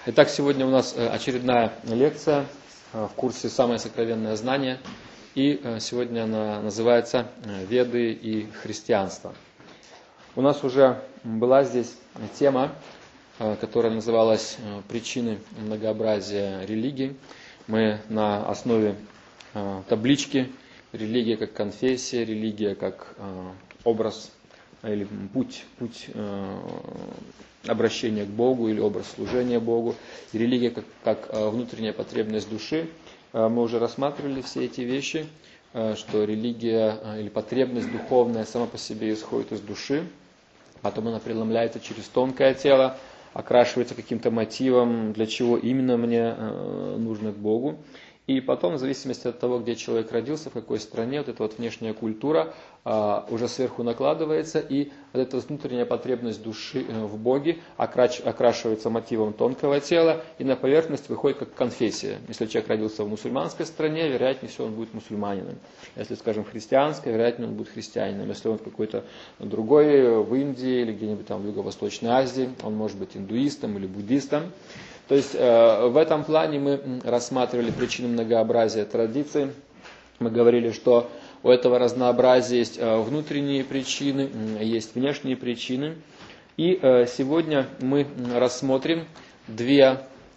Итак, сегодня у нас очередная лекция в курсе «Самое сокровенное знание». И сегодня она называется «Веды и христианство». У нас уже была здесь тема, которая называлась «Причины многообразия религий». Мы на основе таблички «Религия как конфессия», «Религия как образ» или путь обращения к Богу или образ служения Богу, и религия как внутренняя потребность души. Мы уже рассматривали все эти вещи, что религия или потребность духовная сама по себе исходит из души, потом она преломляется через тонкое тело, окрашивается каким-то мотивом, для чего именно мне нужно к Богу. И потом, в зависимости от того, где человек родился, в какой стране, вот эта вот внешняя культура уже сверху накладывается, и вот эта внутренняя потребность души в Боге окрашивается мотивом тонкого тела, и на поверхность выходит как конфессия. Если человек родился в мусульманской стране, вероятнее всего он будет мусульманином. Если, скажем, христианской, вероятнее он будет христианином. Если он какой-то другой, в Индии или где-нибудь там в Юго-Восточной Азии, он может быть индуистом или буддистом. То есть в этом плане мы рассматривали причины многообразия традиций. Мы говорили, что у этого разнообразия есть внутренние причины, есть внешние причины. И сегодня мы рассмотрим две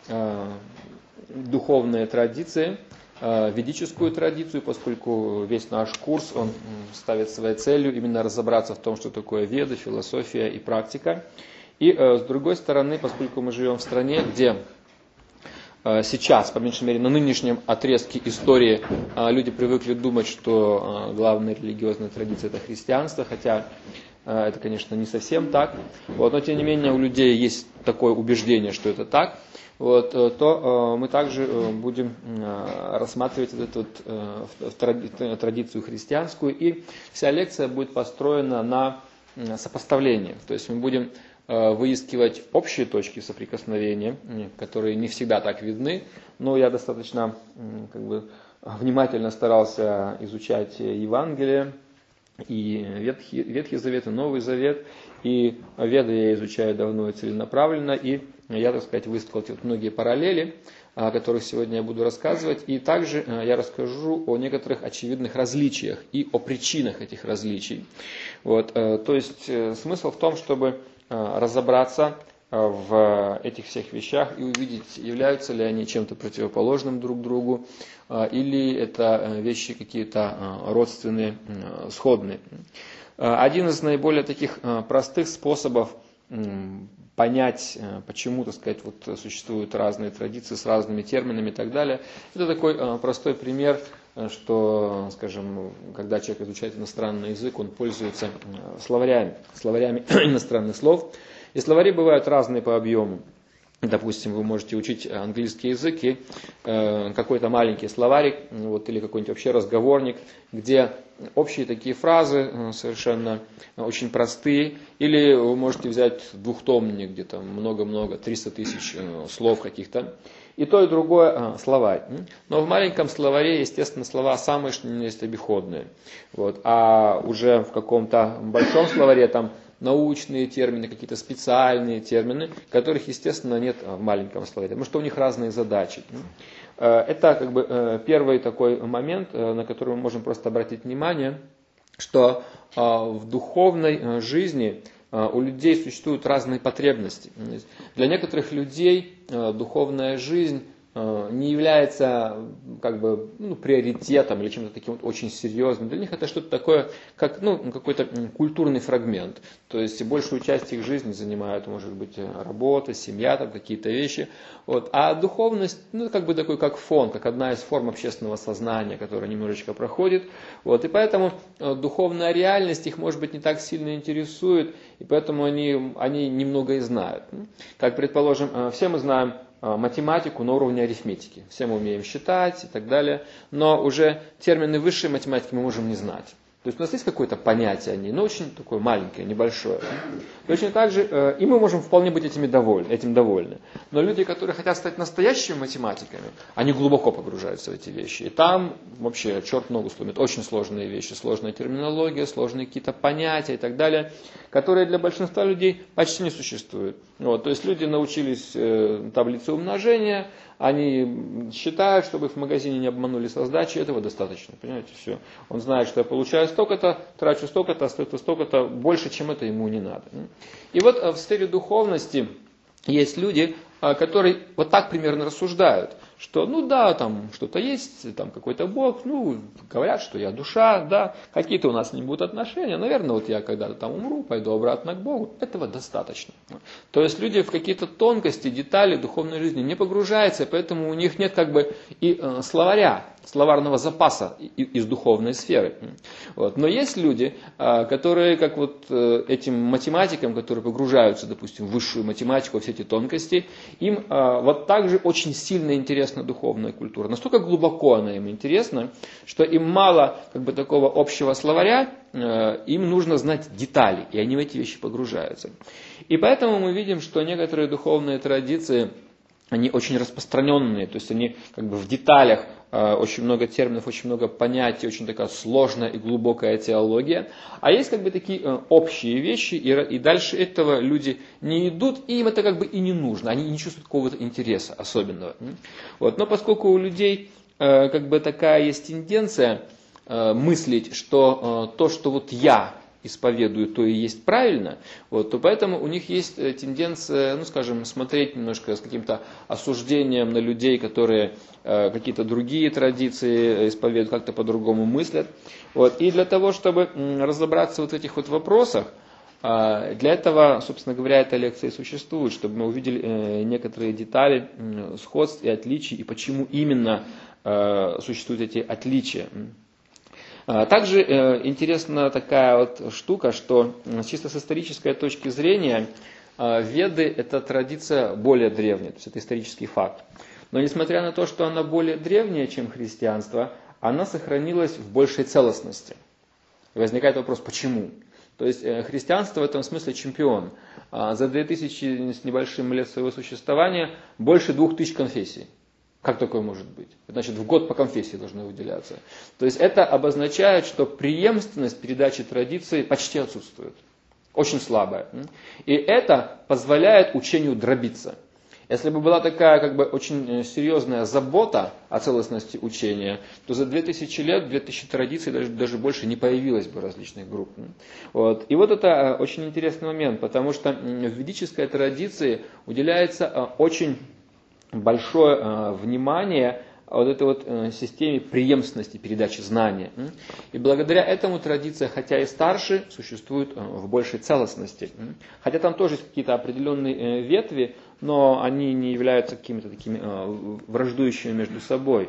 духовные традиции. Ведическую традицию, поскольку весь наш курс, он ставит своей целью именно разобраться в том, что такое веды, философия и практика. И с другой стороны, поскольку мы живем в стране, где сейчас, по меньшей мере, на нынешнем отрезке истории люди привыкли думать, что главная религиозная традиция – это христианство, хотя это, конечно, не совсем так. Но, тем не менее, у людей есть такое убеждение, что это так. То мы также будем рассматривать эту традицию христианскую, и вся лекция будет построена на сопоставлении. То есть мы будем выискивать общие точки соприкосновения, которые не всегда так видны, но я достаточно внимательно старался изучать Евангелие, и Ветхий Завет, и Новый Завет, и Веды я изучаю давно и целенаправленно, и я, так сказать, выстроил многие параллели, о которых сегодня я буду рассказывать, и также я расскажу о некоторых очевидных различиях и о причинах этих различий. То есть смысл в том, чтобы разобраться в этих всех вещах и увидеть, являются ли они чем-то противоположным друг другу, или это вещи какие-то родственные, сходные. Один из наиболее таких простых способов понять, почему, так сказать, существуют разные традиции с разными терминами и так далее, это такой простой пример, что, скажем, когда человек изучает иностранный язык, он пользуется словарями иностранных слов. И словари бывают разные по объему. Допустим, вы можете учить английский язык, и какой-то маленький словарик или какой-нибудь вообще разговорник, где общие такие фразы совершенно очень простые, или вы можете взять двухтомник, где там много-много, 300 тысяч слов каких-то, и то, и другое словарь. Но в маленьком словаре, естественно, слова самые, что ни на есть, обиходные. А уже в каком-то большом словаре там научные термины, какие-то специальные термины, которых, естественно, нет в маленьком словаре, потому что у них разные задачи. Это первый такой момент, на который мы можем просто обратить внимание, что в духовной жизни у людей существуют разные потребности. Для некоторых людей духовная жизнь не является приоритетом или чем-то таким очень серьезным. Для них это что-то такое, как какой-то культурный фрагмент. То есть большую часть их жизни занимают, может быть, работа, семья, там какие-то вещи. А духовность, такой как фон, как одна из форм общественного сознания, которая немножечко проходит. И поэтому духовная реальность их, может быть, не так сильно интересует, и поэтому они немного и знают. Как, предположим, все мы знаем математику на уровне арифметики. Все мы умеем считать и так далее, но уже термины высшей математики мы можем не знать. То есть у нас есть какое-то понятие о ней, но очень такое маленькое, небольшое. Точно так же и мы можем вполне быть этим довольны. Но люди, которые хотят стать настоящими математиками, они глубоко погружаются в эти вещи. И там вообще черт ногу сломит. Очень сложные вещи, сложная терминология, сложные какие-то понятия и так далее, которые для большинства людей почти не существуют. Вот, то есть люди научились таблице умножения, они считают, чтобы их в магазине не обманули со сдачей, этого достаточно, понимаете, все. Он знает, что я получаю столько-то, трачу столько-то, остается столько-то, больше, чем это ему не надо. И вот в сфере духовности есть люди, которые вот так примерно рассуждают, что ну да, там что-то есть, там какой-то Бог, ну говорят, что я душа, да, какие-то у нас с ним будут отношения, наверное, вот я когда-то там умру, пойду обратно к Богу, этого достаточно. То есть люди в какие-то тонкости, детали духовной жизни не погружаются, поэтому у них нет как бы и словарного запаса из духовной сферы. Вот. Но есть люди, которые, как вот этим математикам, которые погружаются, допустим, в высшую математику, все эти тонкости, им вот так же очень сильно интересна духовная культура. Настолько глубоко она им интересна, что им мало как бы такого общего словаря, им нужно знать детали, и они в эти вещи погружаются. И поэтому мы видим, что некоторые духовные традиции, они очень распространенные, то есть они как бы в деталях, очень много терминов, очень много понятий, очень такая сложная и глубокая теология. А есть как бы такие общие вещи, и дальше этого люди не идут, и им это как бы и не нужно, они не чувствуют какого-то интереса особенного. Вот. Но поскольку у людей как бы такая есть тенденция мыслить, что то, что вот я исповедую, то и есть правильно, вот, то поэтому у них есть тенденция, ну скажем, смотреть немножко с каким-то осуждением на людей, которые какие-то другие традиции исповедуют, как-то по-другому мыслят. Вот. И для того, чтобы разобраться вот в этих вот вопросах, для этого, собственно говоря, эта лекция и существует, чтобы мы увидели некоторые детали сходств и отличий, и почему именно существуют эти отличия. Также интересна такая вот штука, что чисто с исторической точки зрения Веды – это традиция более древняя, то есть это исторический факт. Но несмотря на то, что она более древняя, чем христианство, она сохранилась в большей целостности. И возникает вопрос, почему? То есть христианство в этом смысле чемпион. За 2000 с небольшим лет своего существования больше 2000 конфессий. Как такое может быть? Значит, в год по конфессии должны выделяться. То есть это обозначает, что преемственность передачи традиции почти отсутствует. Очень слабая. И это позволяет учению дробиться. Если бы была такая как бы очень серьезная забота о целостности учения, то за 2000 лет, 2000 традиций даже больше не появилось бы различных групп. Вот. И вот это очень интересный момент, потому что в ведической традиции уделяется очень большое внимание вот этой вот системе преемственности передачи знания. И благодаря этому традиция, хотя и старше, существует в большей целостности. Хотя там тоже есть какие-то определенные ветви, но они не являются какими-то такими враждующими между собой.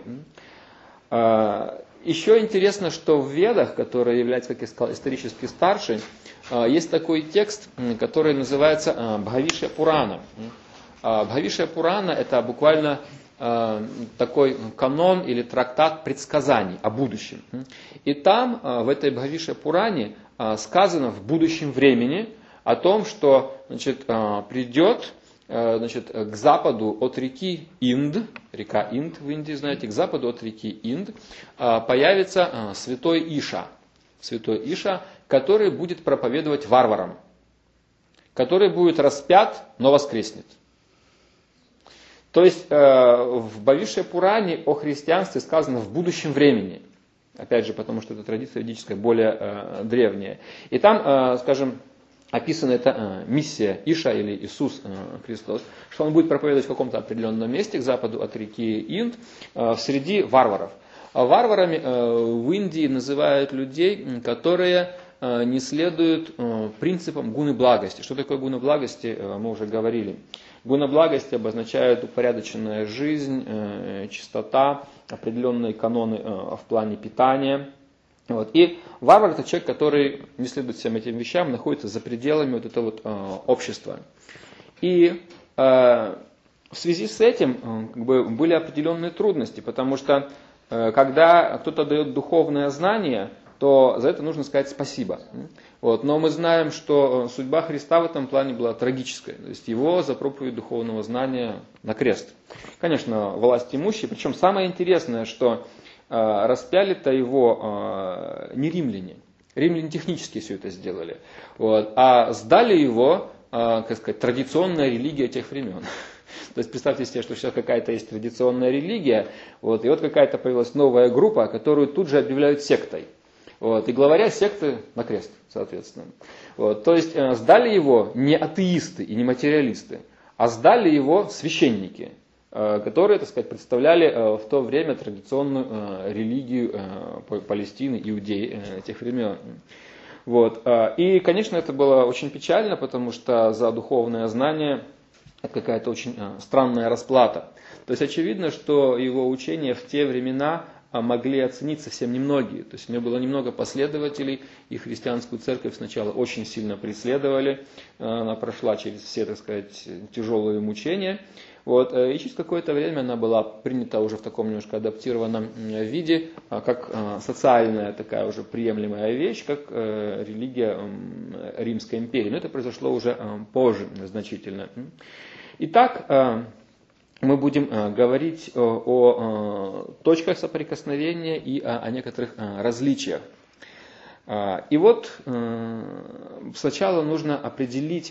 Еще интересно, что в Ведах, которые являются, как я сказал, исторически старше, есть такой текст, который называется Бхавишья Пурана. Бхавишья Пурана – это буквально такой канон или трактат предсказаний о будущем. И там, в этой Бхавишья Пуране, сказано в будущем времени о том, что придет к западу от реки Инд, река Инд в Индии, знаете, к западу от реки Инд, появится святой Иша, который будет проповедовать варварам, который будет распят, но воскреснет. То есть в Бхавишья Пуране о христианстве сказано в будущем времени. Опять же, потому что эта традиция ведическая более древняя. И там, скажем, описана эта миссия Иша или Иисус Христос, что он будет проповедовать в каком-то определенном месте, к западу от реки Инд, среди варваров. Варварами в Индии называют людей, которые не следуют принципам гуны благости. Что такое гуна благости, мы уже говорили. Гуна благости обозначает упорядоченная жизнь, чистота, определенные каноны в плане питания. Вот. И варвар – это человек, который не следует всем этим вещам, находится за пределами вот этого вот общества. И в связи с этим были определенные трудности, потому что когда кто-то дает духовное знание, то за это нужно сказать спасибо. Вот. Но мы знаем, что судьба Христа в этом плане была трагической. То есть его за проповедь духовного знания на крест. Конечно, власть имущие. Причем самое интересное, что распяли-то его не римляне. Римляне технически все это сделали. Вот. А сдали его, как сказать, традиционная религия тех времен. То есть представьте себе, что сейчас какая-то есть традиционная религия, вот, и вот какая-то появилась новая группа, которую тут же объявляют сектой. Вот, и главаря секты на крест, соответственно. Вот, то есть сдали его не атеисты и не материалисты, а сдали его священники, которые, так сказать, представляли в то время традиционную религию Палестины, иудей тех времен. Вот. И, конечно, это было очень печально, потому что за духовное знание это какая-то очень странная расплата. То есть очевидно, что его учения в те времена могли оценить совсем немногие. То есть у него было немного последователей, и христианскую церковь сначала очень сильно преследовали, она прошла через все, так сказать, тяжелые мучения. Вот, и через какое-то время она была принята уже в таком немножко адаптированном виде, как социальная такая уже приемлемая вещь, как религия Римской империи. Но это произошло уже позже значительно. Итак, мы будем говорить о точках соприкосновения и о некоторых различиях. И вот сначала нужно определить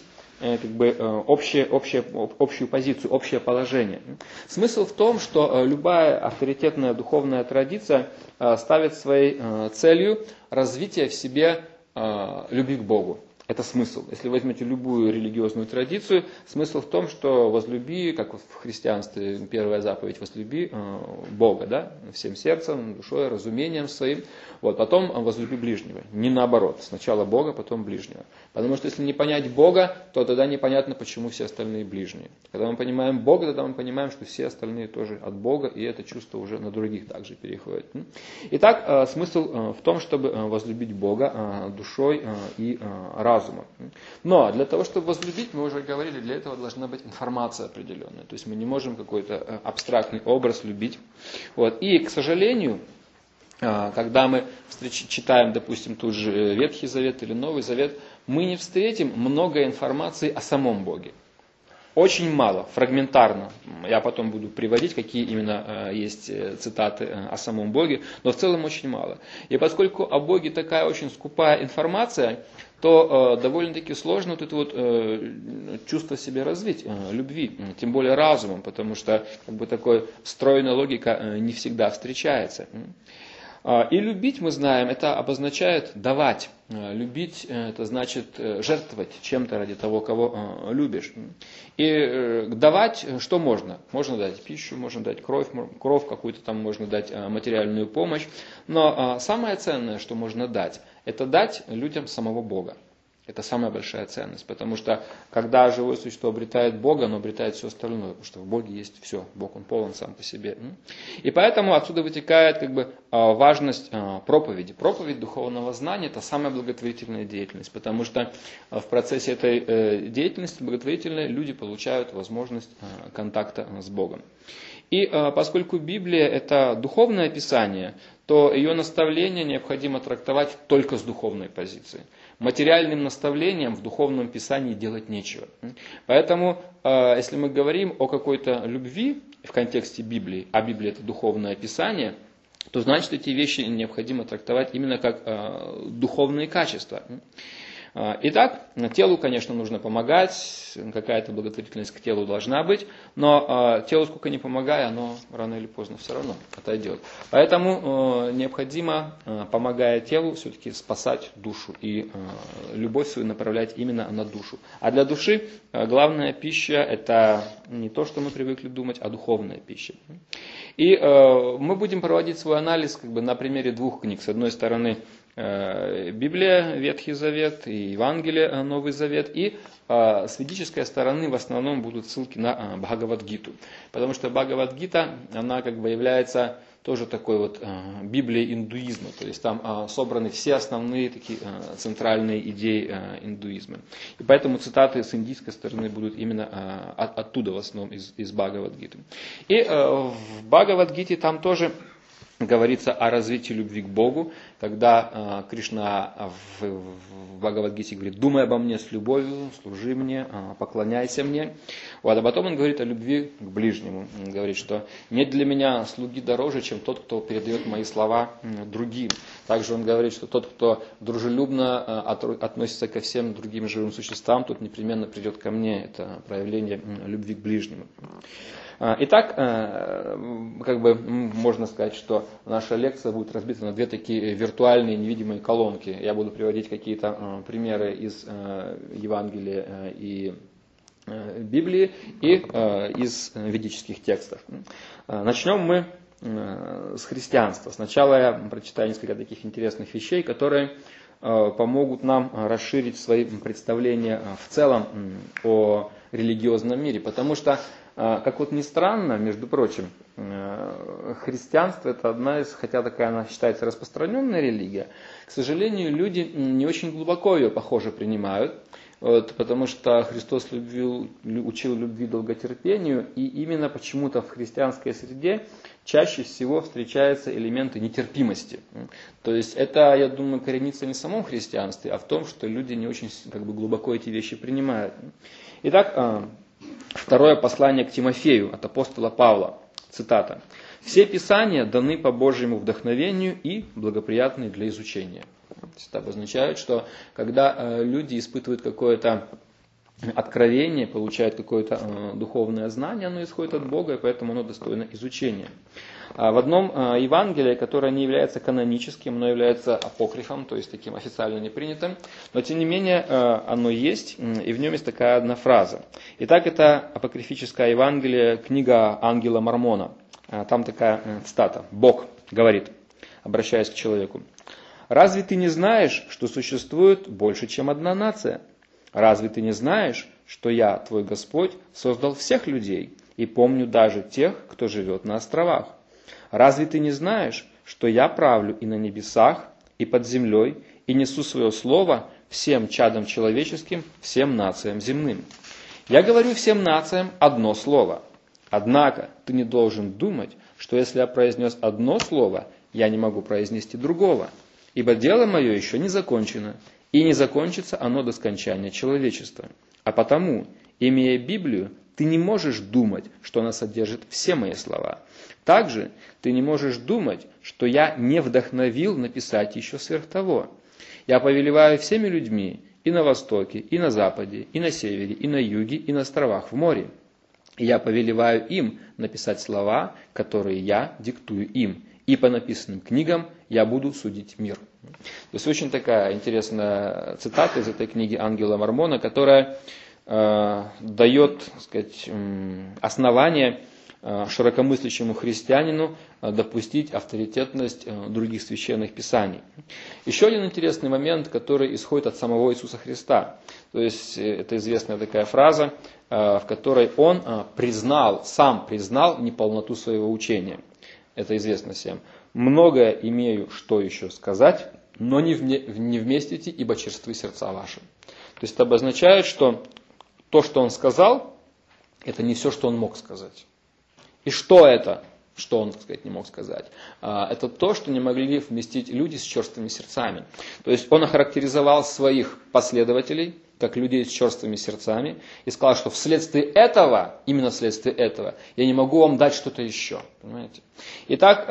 общую позицию, общее положение. Смысл в том, что любая авторитетная духовная традиция ставит своей целью развитие в себе любви к Богу. Это смысл. Если вы возьмете любую религиозную традицию, смысл в том, что возлюби, как в христианстве первая заповедь, возлюби Бога, да, всем сердцем, душой, разумением своим. Вот, потом возлюби ближнего. Не наоборот. Сначала Бога, потом ближнего. Потому что если не понять Бога, то тогда непонятно, почему все остальные ближние. Когда мы понимаем Бога, тогда мы понимаем, что все остальные тоже от Бога, и это чувство уже на других также переходит. Итак, смысл в том, чтобы возлюбить Бога душой и разумом. Но для того, чтобы возлюбить, мы уже говорили, для этого должна быть информация определенная. То есть мы не можем какой-то абстрактный образ любить. Вот. И, к сожалению, когда мы читаем, допустим, тут же Ветхий Завет или Новый Завет, мы не встретим много информации о самом Боге. Очень мало, фрагментарно. Я потом буду приводить, какие именно есть цитаты о самом Боге, но в целом очень мало. И поскольку о Боге такая очень скупая информация, то довольно-таки сложно вот это вот чувство себе развить, любви, тем более разумом, потому что как бы такой стройная логика не всегда встречается. И любить, мы знаем, это обозначает давать. Любить, это значит жертвовать чем-то ради того, кого любишь. И давать что можно? Можно дать пищу, можно дать кровь какую-то там, можно дать материальную помощь. Но самое ценное, что можно дать, это дать людям самого Бога. Это самая большая ценность, потому что когда живое существо обретает Бога, оно обретает все остальное, потому что в Боге есть все, Бог он полон сам по себе. И поэтому отсюда вытекает как бы важность проповеди. Проповедь духовного знания – это самая благотворительная деятельность, потому что в процессе этой деятельности благотворительной люди получают возможность контакта с Богом. И поскольку Библия – это духовное писание, то ее наставление необходимо трактовать только с духовной позиции. Материальным наставлением в духовном писании делать нечего. Поэтому, если мы говорим о какой-то любви в контексте Библии, а Библия это духовное писание, то значит эти вещи необходимо трактовать именно как духовные качества. Итак, телу, конечно, нужно помогать, какая-то благотворительность к телу должна быть, но телу сколько ни помогай, оно рано или поздно все равно отойдет. Поэтому необходимо, помогая телу, все-таки спасать душу и любовь свою направлять именно на душу. А для души главная пища – это не то, что мы привыкли думать, а духовная пища. И мы будем проводить свой анализ как бы на примере двух книг. С одной стороны, Библия, Ветхий Завет, и Евангелие, Новый Завет, и с ведической стороны в основном будут ссылки на Бхагавад-гиту, потому что Бхагавад-гита, она как бы является тоже такой вот Библией индуизма, то есть там собраны все основные такие центральные идеи индуизма. И поэтому цитаты с индийской стороны будут именно оттуда в основном, из Бхагавад-гиты. И в Бхагавад-гите там тоже говорится о развитии любви к Богу, когда Кришна в Бхагавад-гите говорит: «Думай обо мне с любовью, служи мне, поклоняйся мне». Вот, а потом он говорит о любви к ближнему. Он говорит, что нет для меня слуги дороже, чем тот, кто передает мои слова другим. Также он говорит, что тот, кто дружелюбно относится ко всем другим живым существам, тот непременно придет ко мне. Это проявление любви к ближнему. Итак, как бы можно сказать, что наша лекция будет разбита на две такие виртуальные невидимые колонки. Я буду приводить какие-то примеры из Евангелия и Библии и из ведических текстов. Начнем мы с христианства. Сначала я прочитаю несколько таких интересных вещей, которые помогут нам расширить свои представления в целом о религиозном мире. Потому что, как вот ни странно, между прочим, христианство это одна из, хотя такая она считается распространенная религия, к сожалению, люди не очень глубоко ее, похоже, принимают. Вот, потому что Христос учил любви, долготерпению, и именно почему-то в христианской среде чаще всего встречаются элементы нетерпимости. То есть это, я думаю, коренится не в самом христианстве, а в том, что люди не очень глубоко эти вещи принимают. Итак, второе послание к Тимофею от апостола Павла, цитата: «Все писания даны по Божьему вдохновению и благоприятны для изучения». Это обозначает, что когда люди испытывают какое-то откровение, получают какое-то духовное знание, оно исходит от Бога, и поэтому оно достойно изучения. В одном Евангелии, которое не является каноническим, но является апокрифом, то есть таким официально непринятым, но тем не менее оно есть, и в нем есть такая одна фраза. Итак, это апокрифическое Евангелие, книга ангела Мормона. Там такая цитата: «Бог говорит, обращаясь к человеку: разве ты не знаешь, что существует больше, чем одна нация? Разве ты не знаешь, что я, твой Господь, создал всех людей и помню даже тех, кто живет на островах? Разве ты не знаешь, что я правлю и на небесах, и под землей, и несу свое слово всем чадам человеческим, всем нациям земным? Я говорю всем нациям одно слово. Однако ты не должен думать, что если я произнес одно слово, я не могу произнести другого. Ибо дело мое еще не закончено, и не закончится оно до скончания человечества. А потому, имея Библию, ты не можешь думать, что она содержит все мои слова. Также ты не можешь думать, что я не вдохновил написать еще сверх того. Я повелеваю всеми людьми и на востоке, и на западе, и на севере, и на юге, и на островах в море. И я повелеваю им написать слова, которые я диктую им. И по написанным книгам я буду судить мир». То есть очень такая интересная цитата из этой книги ангела Мормона, которая дает, так сказать, основание широкомыслящему христианину допустить авторитетность других священных писаний. Еще один интересный момент, который исходит от самого Иисуса Христа. То есть это известная такая фраза, в которой он сам признал неполноту своего учения. Это известно всем. «Многое имею, что еще сказать, но не вместите, ибо черствы сердца ваши». То есть это обозначает, что то, что он сказал, это не все, что он мог сказать. И что это, что он, так сказать, не мог сказать? Это то, что не могли вместить люди с черствыми сердцами. То есть он охарактеризовал своих последователей как людей с черствыми сердцами, и сказал, что вследствие этого, именно вследствие этого, я не могу вам дать что-то еще. Понимаете? Итак,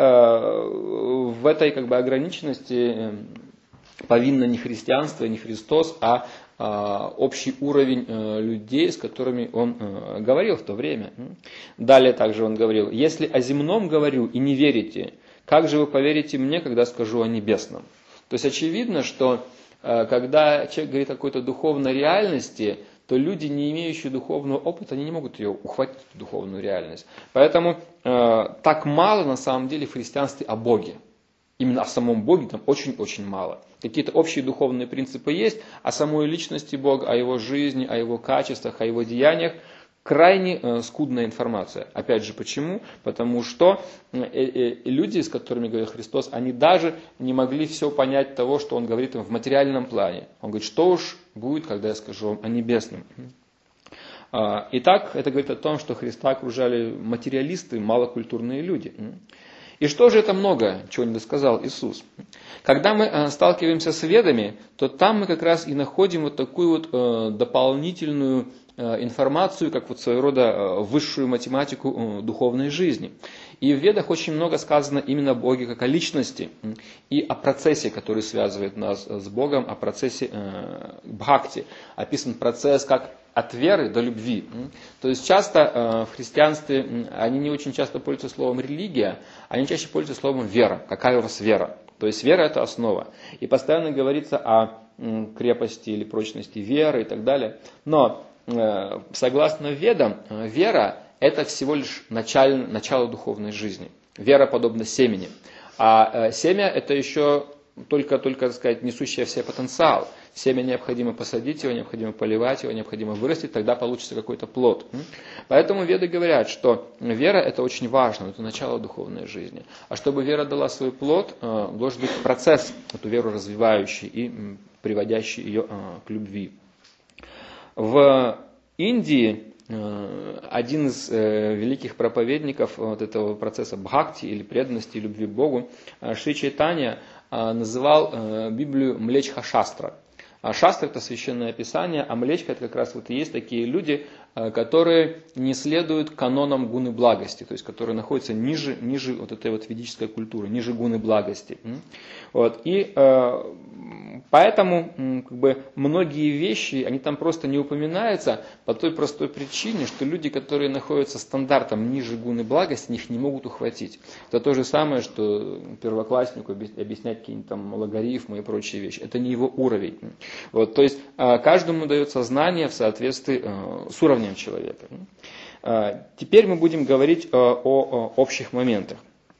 в этой ограниченности повинно не христианство, не Христос, а общий уровень людей, с которыми он говорил в то время. Далее также он говорил: «Если о земном говорю и не верите, как же вы поверите мне, когда скажу о небесном?» То есть очевидно, что когда человек говорит о какой-то духовной реальности, то люди, не имеющие духовного опыта, они не могут ее ухватить, эту духовную реальность. Поэтому так мало на самом деле в христианстве о Боге. Именно о самом Боге там очень-очень мало. Какие-то общие духовные принципы есть, о самой личности Бога, о Его жизни, о Его качествах, о Его деяниях крайне скудная информация. Опять же, почему? Потому что люди, с которыми говорил Христос, они даже не могли все понять того, что Он говорит им в материальном плане. Он говорит, что уж будет, когда я скажу вам о небесном. Итак, это говорит о том, что Христа окружали материалисты, малокультурные люди. И что же это много, чего не досказал Иисус? Когда мы сталкиваемся с ведами, то там мы как раз и находим вот такую вот дополнительную информацию, как вот своего рода высшую математику духовной жизни. И в ведах очень много сказано именно о Боге как о личности и о процессе, который связывает нас с Богом, о процессе бхакти. Описан процесс как от веры до любви. То есть часто в христианстве они не очень часто пользуются словом религия, они чаще пользуются словом вера. Какая у вас вера? То есть вера – это основа. И постоянно говорится о крепости или прочности веры и так далее. Но согласно ведам, вера – это всего лишь начало духовной жизни. Вера подобна семени. А семя – это еще только, так сказать, несущее в себе потенциал. Семя необходимо посадить, его необходимо поливать, его необходимо вырастить, тогда получится какой-то плод. Поэтому веды говорят, что вера – это очень важно, это начало духовной жизни. А чтобы вера дала свой плод, должен быть процесс, эту веру развивающий и приводящий ее к любви. В Индии один из великих проповедников вот этого процесса бхакти или преданности и любви к Богу, Шри Чайтанья, называл Библию млечха-шастра. А шастра – это священное писание, а млечка – это как раз вот и есть такие люди, которые не следуют канонам гуны благости, то есть которые находятся ниже вот этой вот ведической культуры, ниже гуны благости. Вот. И поэтому как бы, многие вещи, они там просто не упоминаются по той простой причине, что люди, которые находятся стандартом ниже гуны благости, их не могут ухватить. Это то же самое, что первокласснику объяснять какие-нибудь там логарифмы и прочие вещи. Это не его уровень. Вот, то есть каждому дается знание в соответствии с уровнем человека. Теперь мы будем говорить о общих моментах.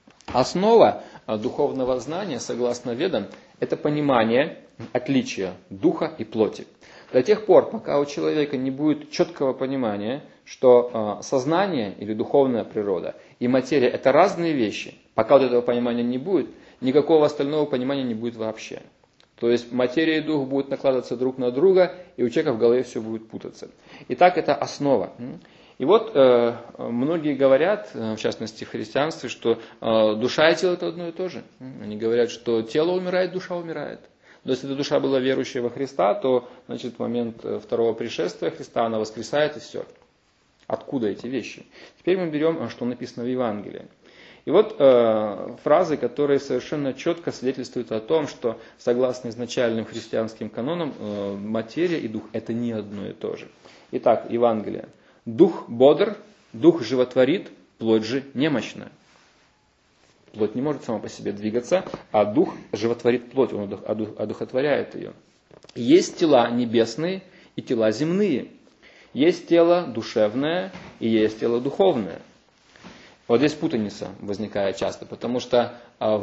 Основа духовного знания, согласно ведам, это понимание отличия духа и плоти. До тех пор, пока у человека не будет четкого понимания, что сознание или духовная природа и материя – это разные вещи, пока вот этого понимания не будет, никакого остального понимания не будет вообще. То есть материя и дух будут накладываться друг на друга, и у человека в голове все будет путаться. Итак, это основа. И вот многие говорят, в частности в христианстве, что душа и тело – это одно и то же. Они говорят, что тело умирает, душа умирает. Но если эта душа была верующая во Христа, то значит, в момент второго пришествия Христа она воскресает и все. Откуда эти вещи? Теперь мы берем, что написано в Евангелии. И вот фразы, которые совершенно четко свидетельствуют о том, что согласно изначальным христианским канонам материя и дух – это не одно и то же. Итак, Евангелие. Дух бодр, дух животворит, плоть же немощна. Плоть не может сама по себе двигаться, а дух животворит плоть, он одухотворяет ее. Есть тела небесные и тела земные. Есть тело душевное и есть тело духовное. Вот здесь путаница возникает часто, потому что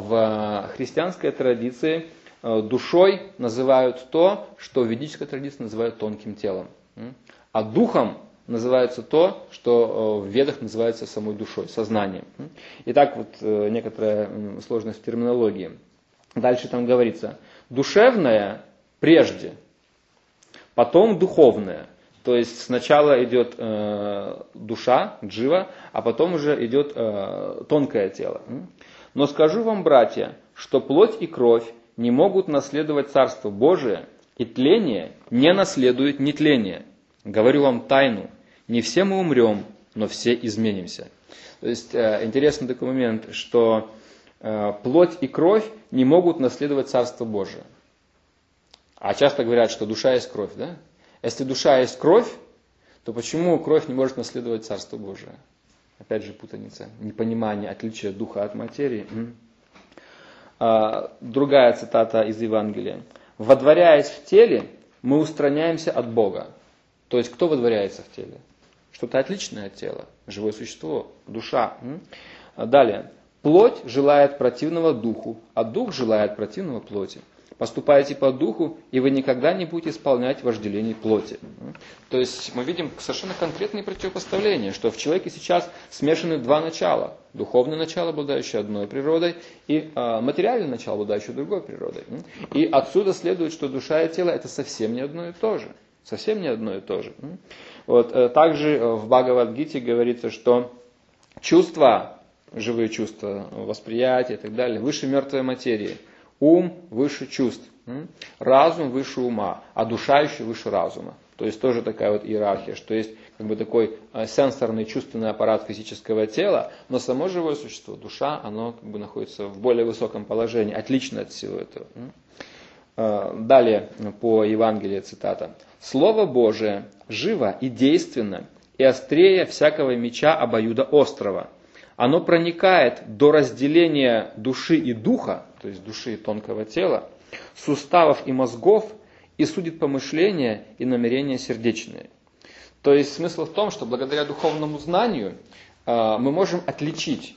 в христианской традиции душой называют то, что в ведической традиции называют тонким телом. А духом называется то, что в ведах называется самой душой, сознанием. Итак, вот некоторая сложность в терминологии. Дальше там говорится, душевное прежде, потом духовное. То есть сначала идет душа, джива, а потом уже идет тонкое тело. Но скажу вам, братья, что плоть и кровь не могут наследовать Царство Божие, и тление не наследует нетление. Говорю вам тайну, не все мы умрем, но все изменимся. То есть интересный такой момент, что плоть и кровь не могут наследовать Царство Божие. А часто говорят, что душа есть кровь, да? Если душа есть кровь, то почему кровь не может наследовать Царство Божие? Опять же путаница, непонимание отличия духа от материи. Другая цитата из Евангелия. «Водворяясь в теле, мы устраняемся от Бога». То есть кто водворяется в теле? Что-то отличное от тела, живое существо, душа. Далее. «Плоть желает противного духу, а дух желает противного плоти. Поступаете по духу, и вы никогда не будете исполнять вожделений плоти». То есть мы видим совершенно конкретные противопоставления, что в человеке сейчас смешаны два начала. Духовное начало, обладающее одной природой, и материальное начало, обладающее другой природой. И отсюда следует, что душа и тело это совсем не одно и то же. Совсем не одно и то же. Вот, также в Бхагавад-гите говорится, что чувства живые чувства, восприятие и так далее, выше мертвой материи. Ум выше чувств, разум выше ума, а душа еще выше разума. То есть тоже такая вот иерархия, что есть как бы такой сенсорный чувственный аппарат физического тела, но само живое существо, душа, оно как бы находится в более высоком положении, отлично от всего этого. Далее по Евангелию цитата. «Слово Божие живо и действенно, и острее всякого меча обоюдоострого. Оно проникает до разделения души и духа, то есть души и тонкого тела, суставов и мозгов, и судит помышления и намерения сердечные». То есть смысл в том, что благодаря духовному знанию мы можем отличить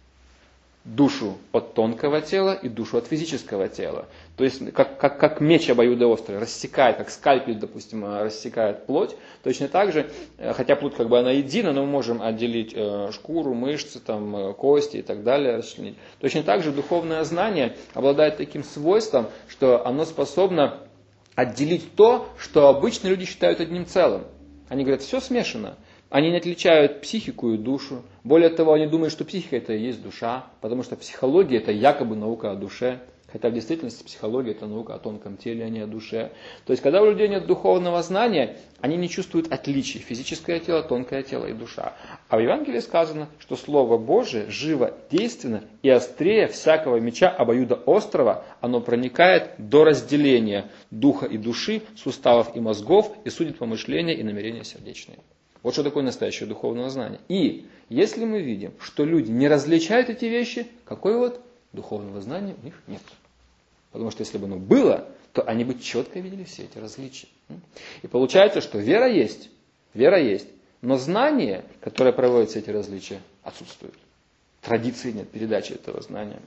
душу от тонкого тела и душу от физического тела. То есть как меч обоюдоострый рассекает, как скальпель, допустим, рассекает плоть, точно так же, хотя плоть как бы она едина, но мы можем отделить шкуру, мышцы, там, кости и так далее, расчленить. Точно так же духовное знание обладает таким свойством, что оно способно отделить то, что обычно люди считают одним целым. Они говорят, все смешано. Они не отличают психику и душу. Более того, они думают, что психика это и есть душа, потому что психология это якобы наука о душе. Хотя в действительности психология это наука о тонком теле, а не о душе. То есть, когда у людей нет духовного знания, они не чувствуют отличий. Физическое тело, тонкое тело и душа. А в Евангелии сказано, что Слово Божие живо, действенно и острее всякого меча обоюдоострого, оно проникает до разделения духа и души, суставов и мозгов и судит помышления и намерения сердечные. Вот что такое настоящее духовное знание. И если мы видим, что люди не различают эти вещи, какое вот духовного знания у них нет. Потому что если бы оно было, то они бы четко видели все эти различия. И получается, что вера есть, но знание, которое проводит все эти различия, отсутствует. Традиции нет, передачи этого знания.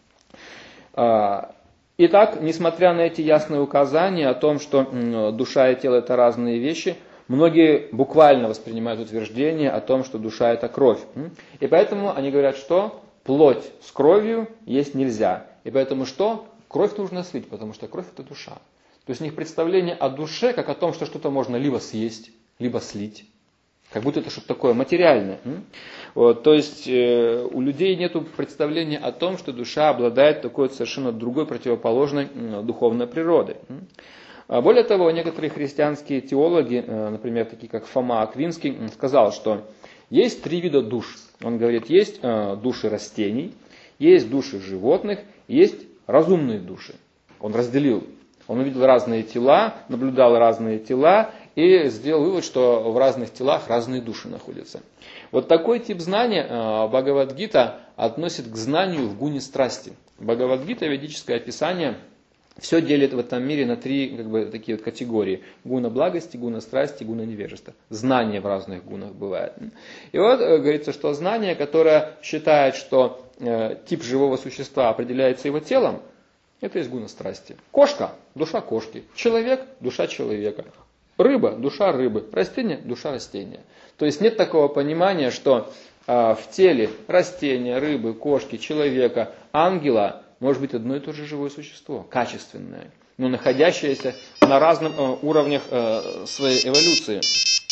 Итак, несмотря на эти ясные указания о том, что душа и тело это разные вещи, многие буквально воспринимают утверждение о том, что душа это кровь. И поэтому они говорят, что плоть с кровью есть нельзя. И поэтому что? Кровь нужно слить, потому что кровь это душа. То есть у них представление о душе, как о том, что что-то можно либо съесть, либо слить. Как будто это что-то такое материальное. Вот, то есть у людей нет представления о том, что душа обладает такой совершенно другой противоположной духовной природой. Более того, некоторые христианские теологи, например, такие как Фома Аквинский, сказал, что есть три вида душ. Он говорит, есть души растений, есть души животных, есть разумные души. Он разделил. Он увидел разные тела, наблюдал разные тела и сделал вывод, что в разных телах разные души находятся. Вот такой тип знания Бхагавад-гита относит к знанию в гуне страсти. Бхагавад-гита, ведическое описание, все делит в этом мире на три такие вот категории. Гуна благости, гуна страсти, гуна невежества. Знание в разных гунах бывает. И вот говорится, что знание, которое считает, что тип живого существа определяется его телом, это есть гуна страсти. Кошка – душа кошки. Человек – душа человека. Рыба – душа рыбы. Растение – душа растения. То есть нет такого понимания, что в теле растения, рыбы, кошки, человека, ангела может быть одно и то же живое существо, качественное, но находящееся на разных уровнях своей эволюции.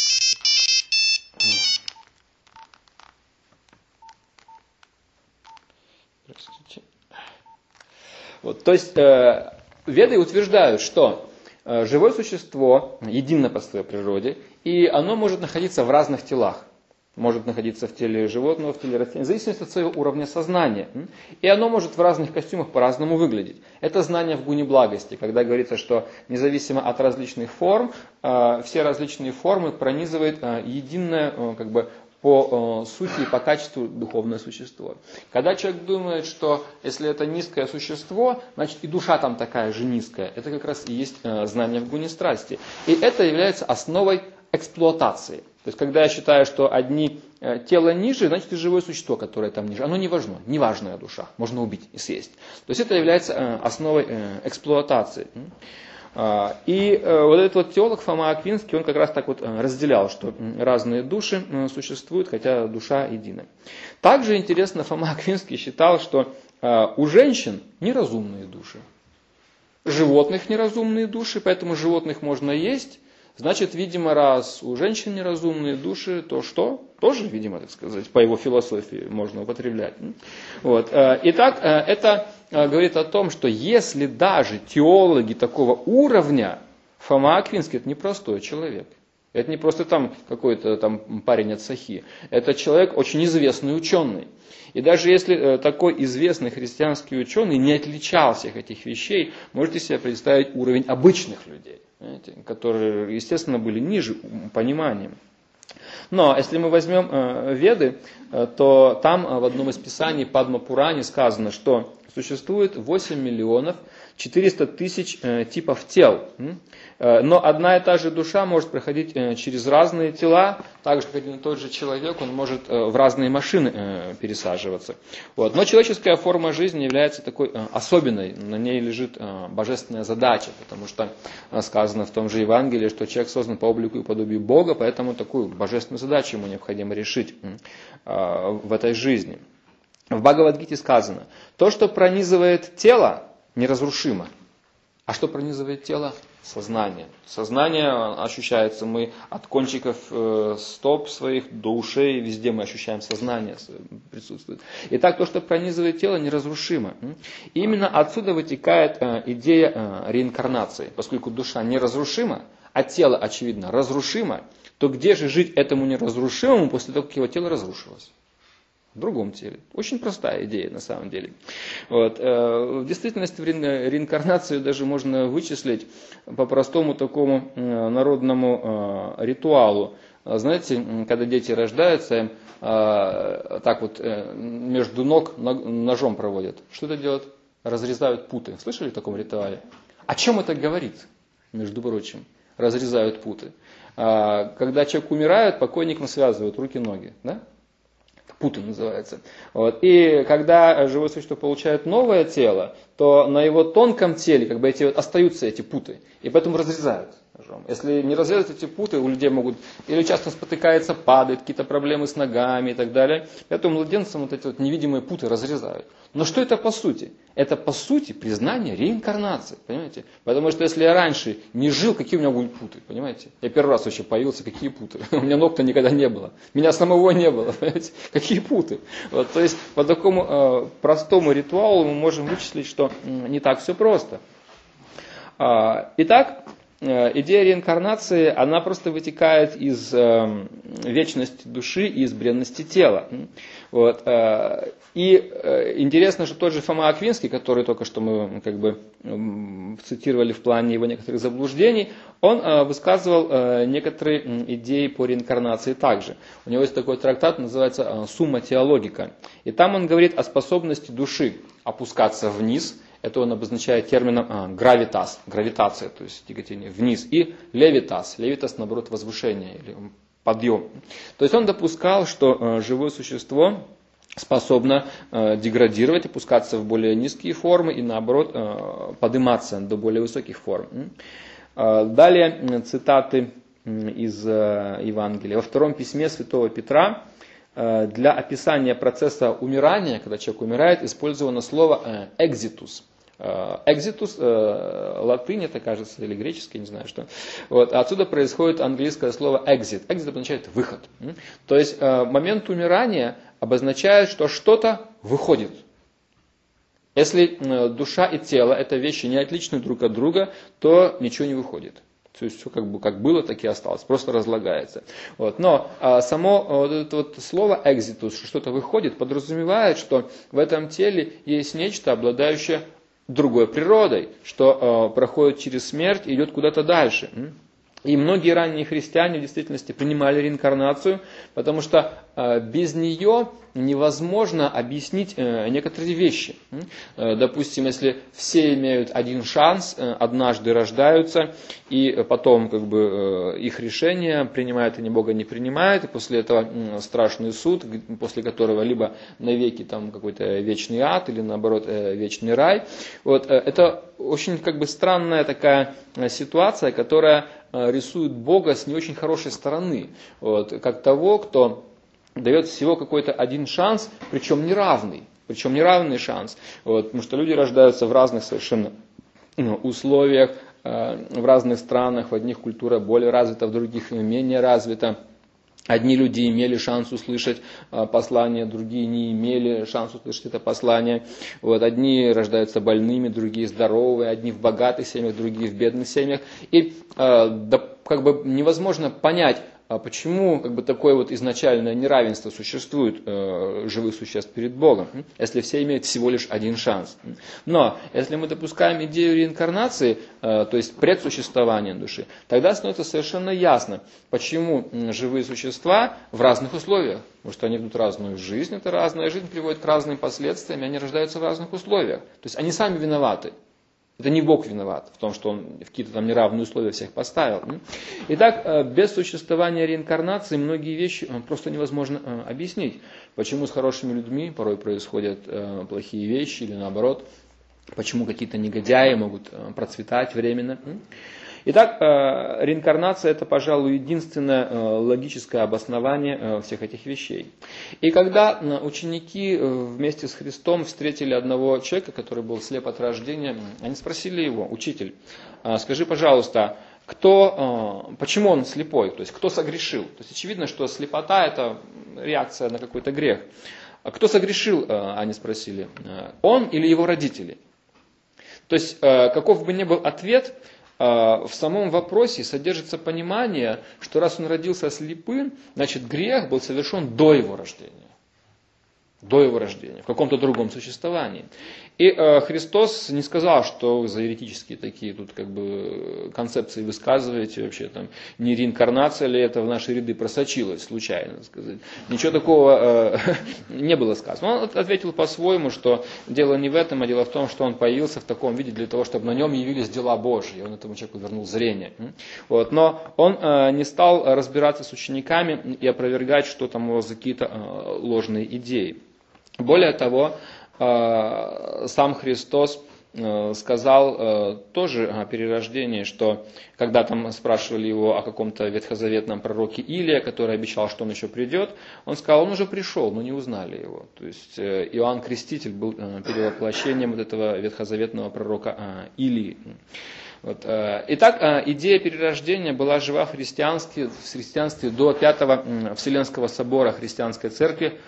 Простите. Вот, то есть веды утверждают, что живое существо едино по своей природе, и оно может находиться в разных телах. Может находиться в теле животного, в теле растения, в зависимости от своего уровня сознания. И оно может в разных костюмах по-разному выглядеть. Это знание в гуне благости, когда говорится, что независимо от различных форм, все различные формы пронизывает единое по сути и по качеству духовное существо. Когда человек думает, что если это низкое существо, значит и душа там такая же низкая, это как раз и есть знание в гуне страсти. И это является основой эксплуатации. То есть, когда я считаю, что одни тело ниже, значит и живое существо, которое там ниже. Оно не важно, неважная душа, можно убить и съесть. То есть это является основой эксплуатации. И вот этот вот теолог Фома Аквинский, он как раз так вот разделял, что разные души существуют, хотя душа едина. Также интересно, Фома Аквинский считал, что у женщин неразумные души, животных неразумные души, поэтому животных можно есть, Значит, видимо, раз у женщин неразумные души, то что? Тоже, видимо, так сказать, по его философии можно употреблять. Вот. Итак, это говорит о том, что если даже теологи такого уровня, Фома Аквинский это непростой человек. Это не просто там какой-то там парень от Сахи. Это человек очень известный ученый. И даже если такой известный христианский ученый не отличал всех этих вещей, можете себе представить уровень обычных людей, понимаете, которые, естественно, были ниже пониманием. Но если мы возьмем Веды, то там в одном из писаний Падма-Пурани сказано, что существует 8 миллионов 400 тысяч типов тел. Но одна и та же душа может проходить через разные тела, так же, как один и тот же человек, он может в разные машины пересаживаться. Вот. Но человеческая форма жизни является такой особенной, на ней лежит божественная задача, потому что сказано в том же Евангелии, что человек создан по облику и подобию Бога, поэтому такую божественную задачу ему необходимо решить в этой жизни. В Бхагавад-гите сказано, то, что пронизывает тело, неразрушимо. А что пронизывает тело? Сознание. Сознание ощущается мы от кончиков стоп своих до ушей, везде мы ощущаем сознание присутствует. Итак, то, что пронизывает тело, неразрушимо. И именно отсюда вытекает идея реинкарнации. Поскольку душа неразрушима, а тело, очевидно, разрушимо, то где же жить этому неразрушимому после того, как его тело разрушилось? В другом теле. Очень простая идея на самом деле. Вот. В действительности реинкарнацию даже можно вычислить по простому такому народному ритуалу. Знаете, когда дети рождаются, так вот между ног ножом проводят. Что это делают? Разрезают путы. Слышали о таком ритуале? О чем это говорит, между прочим? Разрезают путы. Когда человек умирает, покойникам связывают руки-ноги. Да? Путы называется. Вот. И когда живое существо получает новое тело, то на его тонком теле как бы остаются эти путы. И поэтому разрезают ножом. Если не разрезать эти путы, у людей могут или часто спотыкается, падает, какие-то проблемы с ногами и так далее. Поэтому младенцам вот эти вот невидимые путы разрезают. Но что это по сути? Это по сути признание реинкарнации. Понимаете? Потому что если я раньше не жил, какие у меня будут путы? Понимаете? Я первый раз вообще появился, какие путы? У меня ног-то никогда не было. Меня самого не было. Понимаете? Какие путы? Вот, то есть по такому простому ритуалу мы можем вычислить, что не так все просто. Итак, идея реинкарнации, она просто вытекает из вечности души и из бренности тела. Вот. И интересно, что тот же Фома Аквинский, который только что мы как бы цитировали в плане его некоторых заблуждений, он высказывал некоторые идеи по реинкарнации также. У него есть такой трактат, называется «Сумма теологика». И там он говорит о способности души опускаться вниз. Это он обозначает термином гравитас, гравитация, то есть тяготение вниз, и левитас, левитас, наоборот, возвышение или подъем. То есть он допускал, что живое существо способно деградировать, опускаться в более низкие формы и, наоборот, подниматься до более высоких форм. Далее цитаты из Евангелия. Во втором письме святого Петра для описания процесса умирания, когда человек умирает, использовано слово «экзитус». Экзитус, латынь это, кажется, или греческий, не знаю что. Вот. Отсюда происходит английское слово exit. Exit обозначает выход. То есть момент умирания обозначает, что что-то выходит. Если душа и тело это вещи не отличны друг от друга, то ничего не выходит. То есть все как было, так и осталось, просто разлагается. Вот. Но само вот это вот слово «экзитус», что что-то выходит, подразумевает, что в этом теле есть нечто, обладающее другой природой, что проходит через смерть и идет куда-то дальше. И многие ранние христиане в действительности принимали реинкарнацию, потому что без нее невозможно объяснить некоторые вещи. Допустим, если все имеют один шанс, однажды рождаются, и потом как бы их решение принимают или Бога не принимают, и после этого страшный суд, после которого либо навеки там какой-то вечный ад, или наоборот вечный рай. Вот, это очень как бы странная такая ситуация, которая рисует Бога с не очень хорошей стороны. Вот, как того, кто дает всего какой-то один шанс, причем неравный. Причем неравный шанс. Вот, потому что люди рождаются в разных совершенно условиях, в разных странах, в одних культура более развита, в других менее развита. Одни люди имели шанс услышать послание, другие не имели шанс услышать это послание. Вот, одни рождаются больными, другие здоровые, одни в богатых семьях, другие в бедных семьях. И невозможно понять, почему такое вот изначальное неравенство существует живых существ перед Богом, если все имеют всего лишь один шанс. Но если мы допускаем идею реинкарнации, то есть предсуществования души, тогда становится совершенно ясно, почему живые существа в разных условиях. Потому что они ведут разную жизнь, эта разная жизнь приводит к разным последствиям, и они рождаются в разных условиях. То есть они сами виноваты. Это не Бог виноват в том, что Он в какие-то там неравные условия всех поставил. Итак, без существования реинкарнации многие вещи просто невозможно объяснить. Почему с хорошими людьми порой происходят плохие вещи или наоборот, почему какие-то негодяи могут процветать временно. Итак, реинкарнация – это, пожалуй, единственное логическое обоснование всех этих вещей. И когда ученики вместе с Христом встретили одного человека, который был слеп от рождения, они спросили его: «Учитель, скажи, пожалуйста, почему он слепой? То есть, кто согрешил?» То есть, очевидно, что слепота – это реакция на какой-то грех. «Кто согрешил?» – они спросили. «Он или его родители?» То есть, каков бы ни был ответ, в самом вопросе содержится понимание, что раз он родился слепым, значит грех был совершен до его рождения. До его рождения, в каком-то другом существовании. И Христос не сказал, что вы за еретические такие тут концепции высказываете, вообще там не реинкарнация ли это в наши ряды просочилась случайно, сказать. Ничего такого не было сказано. Он ответил по-своему, что дело не в этом, а дело в том, что он появился в таком виде для того, чтобы на нем явились дела Божьи. Он этому человеку вернул зрение. Вот. Но он не стал разбираться с учениками и опровергать, что там у вас какие-то ложные идеи. Более того, сам Христос сказал тоже о перерождении, что когда там спрашивали его о каком-то ветхозаветном пророке Илия, который обещал, что он еще придет, он сказал: он уже пришел, но не узнали его. То есть Иоанн Креститель был перевоплощением вот этого ветхозаветного пророка Илии. Вот. Итак, идея перерождения была жива в христианстве до Пятого Вселенского собора христианской церкви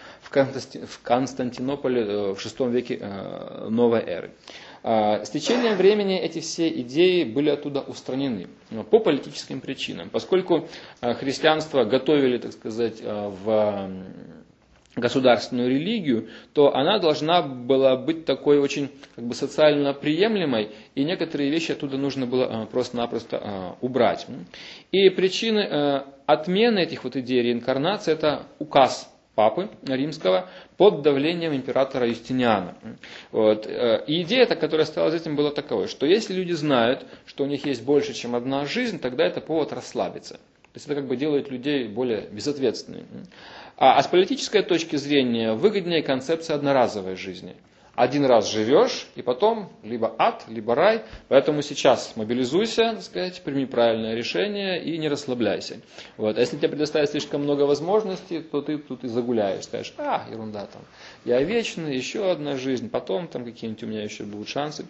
в Константинополе в VI веке новой эры. С течением времени эти все идеи были оттуда устранены по политическим причинам, поскольку христианство готовили, так сказать, в государственную религию, то она должна была быть такой очень социально приемлемой, и некоторые вещи оттуда нужно было просто-напросто убрать. И причины отмены этих идей реинкарнации – это указ Папы Римского под давлением императора Юстиниана. Вот. И идея, которая стояла за этим, была таковой, что если люди знают, что у них есть больше, чем одна жизнь, тогда это повод расслабиться. То есть это делает людей более безответственными. А с политической точки зрения выгоднее концепция одноразовой жизни. Один раз живешь, и потом либо ад, либо рай. Поэтому сейчас мобилизуйся, так сказать, прими правильное решение и не расслабляйся. Вот. А если тебе предоставят слишком много возможностей, то ты тут и загуляешь. Скажешь: ерунда там. Я вечный, еще одна жизнь, потом там какие-нибудь у меня еще будут шансы.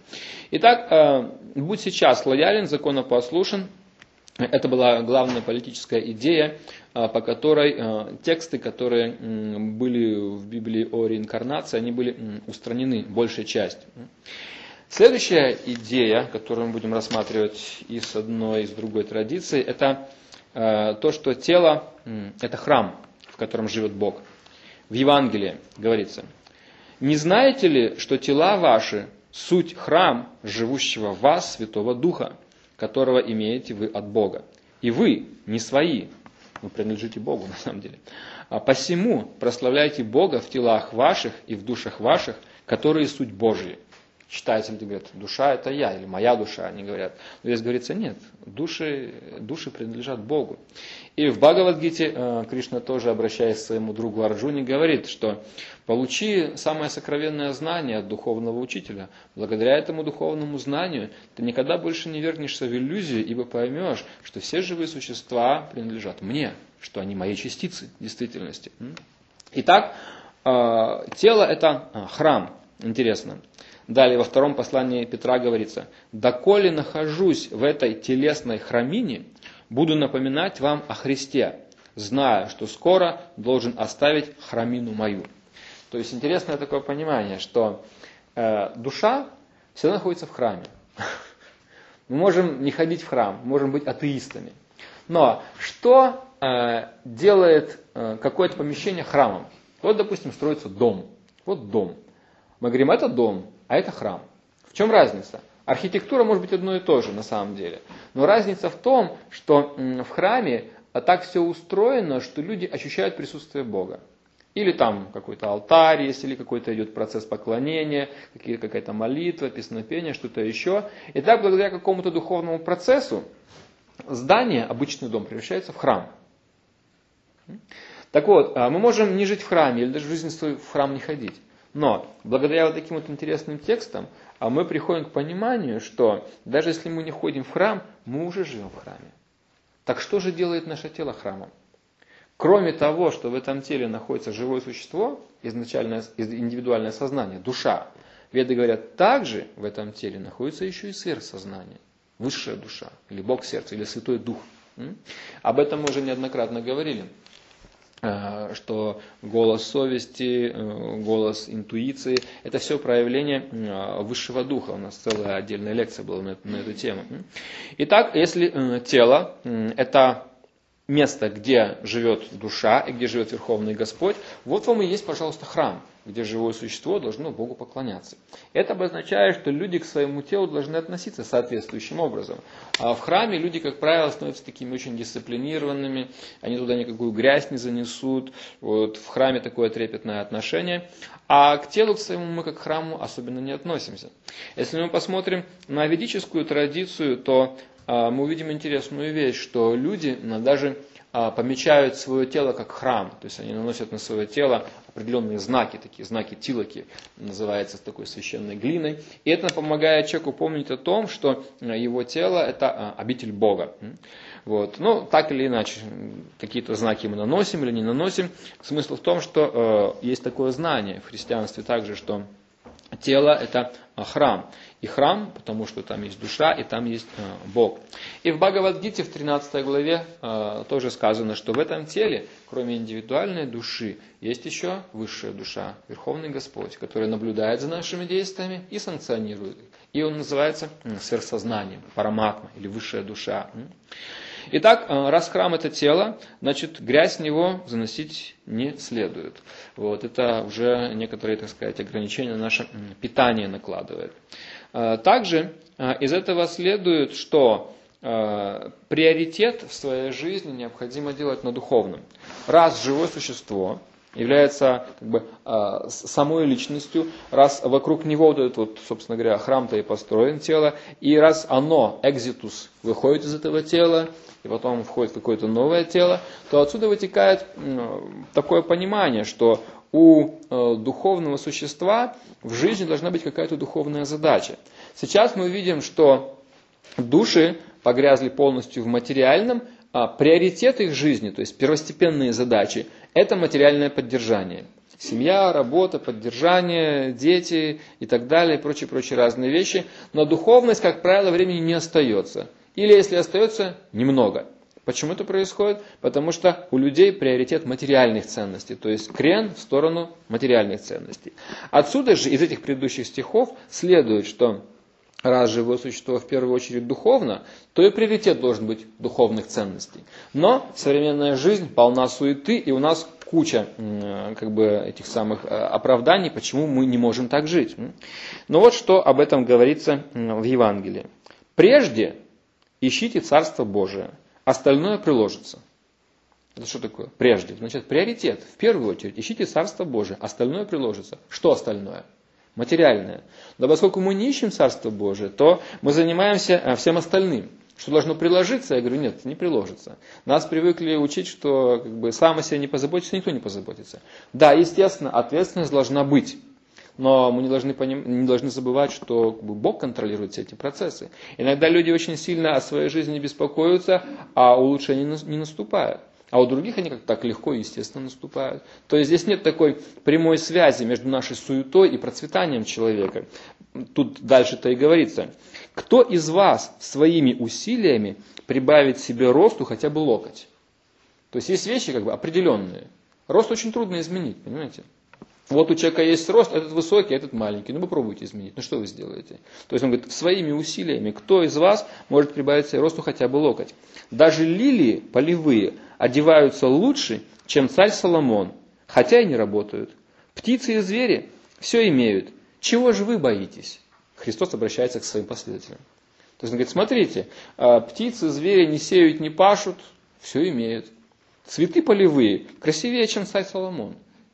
Итак, будь сейчас лоялен, законопослушен. Это была главная политическая идея, по которой тексты, которые были в Библии о реинкарнации, они были устранены, большая часть. Следующая идея, которую мы будем рассматривать и с одной, и с другой традиции, это то, что тело – это храм, в котором живет Бог. В Евангелии говорится: «Не знаете ли, что тела ваши – суть храм живущего в вас Святого Духа, которого имеете вы от Бога? И вы не свои». Вы принадлежите Богу, на самом деле. «А посему прославляйте Бога в телах ваших и в душах ваших, которые суть Божьи». Читатели говорят: душа – это я, или моя душа, они говорят. Но здесь говорится: нет, души принадлежат Богу. И в Бхагавад-гите Кришна, тоже обращаясь к своему другу Арджуне, говорит, что получи самое сокровенное знание от духовного учителя. Благодаря этому духовному знанию ты никогда больше не вернешься в иллюзию, ибо поймешь, что все живые существа принадлежат мне, что они мои частицы в действительности. Итак, тело – это храм. Интересно. Далее во втором послании Петра говорится: «Доколе нахожусь в этой телесной храмине, буду напоминать вам о Христе, зная, что скоро должен оставить храмину мою». То есть интересное такое понимание, что душа всегда находится в храме. Мы можем не ходить в храм, можем быть атеистами. Но что делает какое-то помещение храмом? Вот, допустим, строится дом. Вот дом. Мы говорим, это дом, а это храм. В чем разница? Архитектура может быть одно и то же на самом деле. Но разница в том, что в храме так все устроено, что люди ощущают присутствие Бога. Или там какой-то алтарь, если какой-то идет процесс поклонения, какая-то молитва, песнопение, что-то еще. И так, благодаря какому-то духовному процессу, здание, обычный дом, превращается в храм. Так вот, мы можем не жить в храме, или даже в жизни свою в храм не ходить. Но, благодаря вот таким вот интересным текстам, мы приходим к пониманию, что даже если мы не ходим в храм, мы уже живем в храме. Так что же делает наше тело храмом? Кроме того, что в этом теле находится живое существо, изначальное, индивидуальное сознание, душа, веды говорят, также в этом теле находится еще и сверхсознание, высшая душа, или Бог сердца, или Святой Дух. Об этом мы уже неоднократно говорили, что голос совести, голос интуиции, это все проявление высшего духа. У нас целая отдельная лекция была на эту тему. Итак, если тело это место, где живет душа и где живет Верховный Господь, вот вам и есть, пожалуйста, храм, где живое существо должно Богу поклоняться. Это обозначает, что люди к своему телу должны относиться соответствующим образом. А в храме люди, как правило, становятся такими очень дисциплинированными, они туда никакую грязь не занесут, вот, в храме такое трепетное отношение, а к телу к своему мы как к храму особенно не относимся. Если мы посмотрим на ведическую традицию, то мы увидим интересную вещь, что люди даже помечают свое тело как храм, то есть они наносят на свое тело определенные знаки, такие знаки тилаки, называется с такой священной глиной, и это помогает человеку помнить о том, что его тело это обитель Бога. Вот. Ну, так или иначе, какие-то знаки мы наносим или не наносим. Смысл в том, что есть такое знание в христианстве также, что тело это храм. И храм, потому что там есть душа и там есть Бог. И в Бхагавад-гите в 13 главе тоже сказано, что в этом теле, кроме индивидуальной души, есть еще высшая душа, Верховный Господь, который наблюдает за нашими действиями и санкционирует их. И он называется сверхсознанием, параматма или высшая душа. Итак, раз храм это тело, значит грязь в него заносить не следует. Вот, это уже некоторые, так сказать, ограничения на наше питание накладывает. Также из этого следует, что приоритет в своей жизни необходимо делать на духовном. Раз живое существо является самой личностью, раз вокруг него вот этот, вот, собственно говоря, храм-то и построен тело, и раз оно, экзитус, выходит из этого тела, и потом входит в какое-то новое тело, то отсюда вытекает такое понимание, что у духовного существа в жизни должна быть какая-то духовная задача. Сейчас мы видим, что души погрязли полностью в материальном, а приоритет их жизни, то есть первостепенные задачи, это материальное поддержание. Семья, работа, поддержание, дети и так далее, прочие разные вещи. Но духовность, как правило, времени не остается. Или если остается, немного. Почему это происходит? Потому что у людей приоритет материальных ценностей, то есть крен в сторону материальных ценностей. Отсюда же, из этих предыдущих стихов, следует, что раз живое существо в первую очередь духовно, то и приоритет должен быть духовных ценностей. Но современная жизнь полна суеты, и у нас куча этих самых оправданий, почему мы не можем так жить. Но вот что об этом говорится в Евангелии. «Прежде ищите Царство Божие, остальное приложится». Это что такое? Прежде. Значит, приоритет. В первую очередь ищите Царство Божие, остальное приложится. Что остальное? Материальное. Но поскольку мы не ищем Царство Божие, то мы занимаемся всем остальным. Что должно приложиться? Я говорю, нет, не приложится. Нас привыкли учить, что сам о себе не позаботится, никто не позаботится. Да, естественно, ответственность должна быть. Но мы не должны забывать, что Бог контролирует все эти процессы. Иногда люди очень сильно о своей жизни беспокоятся, а улучшения не наступает. а у других они как-то так легко и естественно наступают. То есть здесь нет такой прямой связи между нашей суетой и процветанием человека. Тут дальше-то и говорится. Кто из вас своими усилиями прибавит себе росту хотя бы локоть? То есть есть вещи как бы определенные. Рост очень трудно изменить, понимаете? Вот у человека есть рост, этот высокий, этот маленький. Ну попробуйте изменить. Ну что вы сделаете? То есть он говорит, своими усилиями, кто из вас может прибавить себе росту хотя бы локоть? Даже лилии полевые одеваются лучше, чем царь Соломон, хотя и не работают. Птицы и звери все имеют. Чего же вы боитесь? Христос обращается к своим последователям. То есть он говорит, смотрите, птицы, звери не сеют, не пашут, все имеют. Цветы полевые красивее, чем царь Соломон.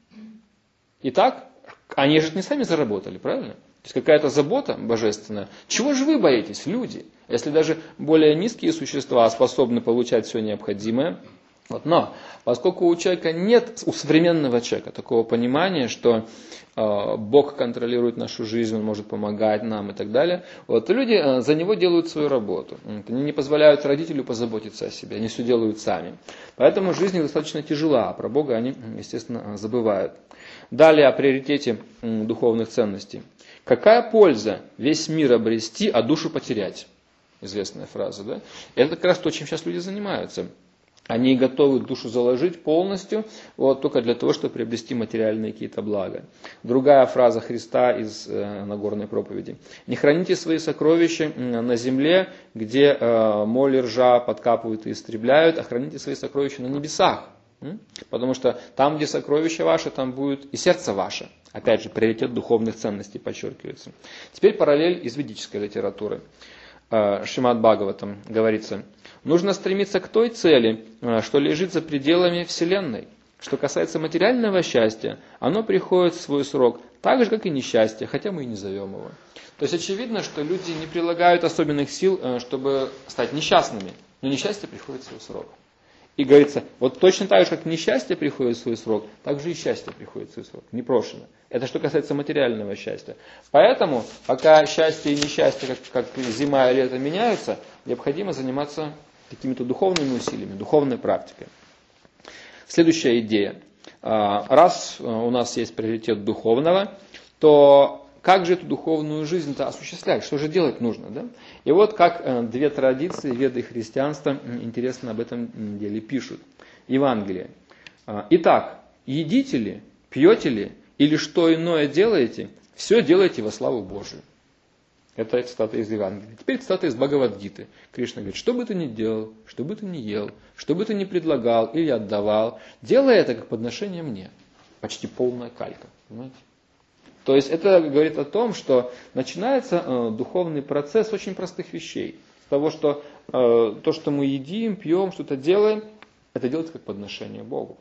Итак, они же не сами заработали, правильно? То есть какая-то забота божественная. Чего же вы боитесь, люди? Если даже более низкие существа способны получать все необходимое. Но поскольку у человека нет, у современного человека такого понимания, что Бог контролирует нашу жизнь, Он может помогать нам и так далее, люди за него делают свою работу. Они не позволяют родителю позаботиться о себе, они все делают сами. Поэтому жизнь достаточно тяжела, а про Бога они, естественно, забывают. Далее о приоритете духовных ценностей. Какая польза весь мир обрести, а душу потерять? Известная фраза, да? Это как раз то, чем сейчас люди занимаются. Они готовы душу заложить полностью, только для того, чтобы приобрести материальные какие-то блага. Другая фраза Христа из Нагорной проповеди. Не храните свои сокровища на земле, где моль и ржа подкапывают и истребляют, а храните свои сокровища на небесах. Потому что там, где сокровище ваше, там будет и сердце ваше. Опять же, приоритет духовных ценностей подчеркивается. Теперь параллель из ведической литературы. Шримад Бхагаватам говорится, нужно стремиться к той цели, что лежит за пределами Вселенной. Что касается материального счастья, оно приходит в свой срок, так же, как и несчастье, хотя мы и не зовем его. То есть очевидно, что люди не прилагают особенных сил, чтобы стать несчастными, но несчастье приходит в свой срок. И говорится, вот точно так же, как несчастье приходит в свой срок, так же и счастье приходит в свой срок, непрошено. Это что касается материального счастья. Поэтому, пока счастье и несчастье, как зима и лето меняются, необходимо заниматься какими-то духовными усилиями, духовной практикой. Следующая идея. Раз у нас есть приоритет духовного, то как же эту духовную жизнь-то осуществлять? Что же делать нужно? Да? И вот как две традиции, веды и христианства, интересно об этом деле пишут. Евангелие. Итак, едите ли, пьете ли, или что иное делаете, все делайте во славу Божию. Это цитата из Евангелия. Теперь цитата из Бхагавад-гиты. Кришна говорит, что бы ты ни делал, что бы ты ни ел, что бы ты ни предлагал или отдавал, делай это как подношение мне. Почти полная калька. Понимаете? То есть это говорит о том, что начинается духовный процесс очень простых вещей. С того, что то, что мы едим, пьем, что-то делаем, это делается как подношение Богу.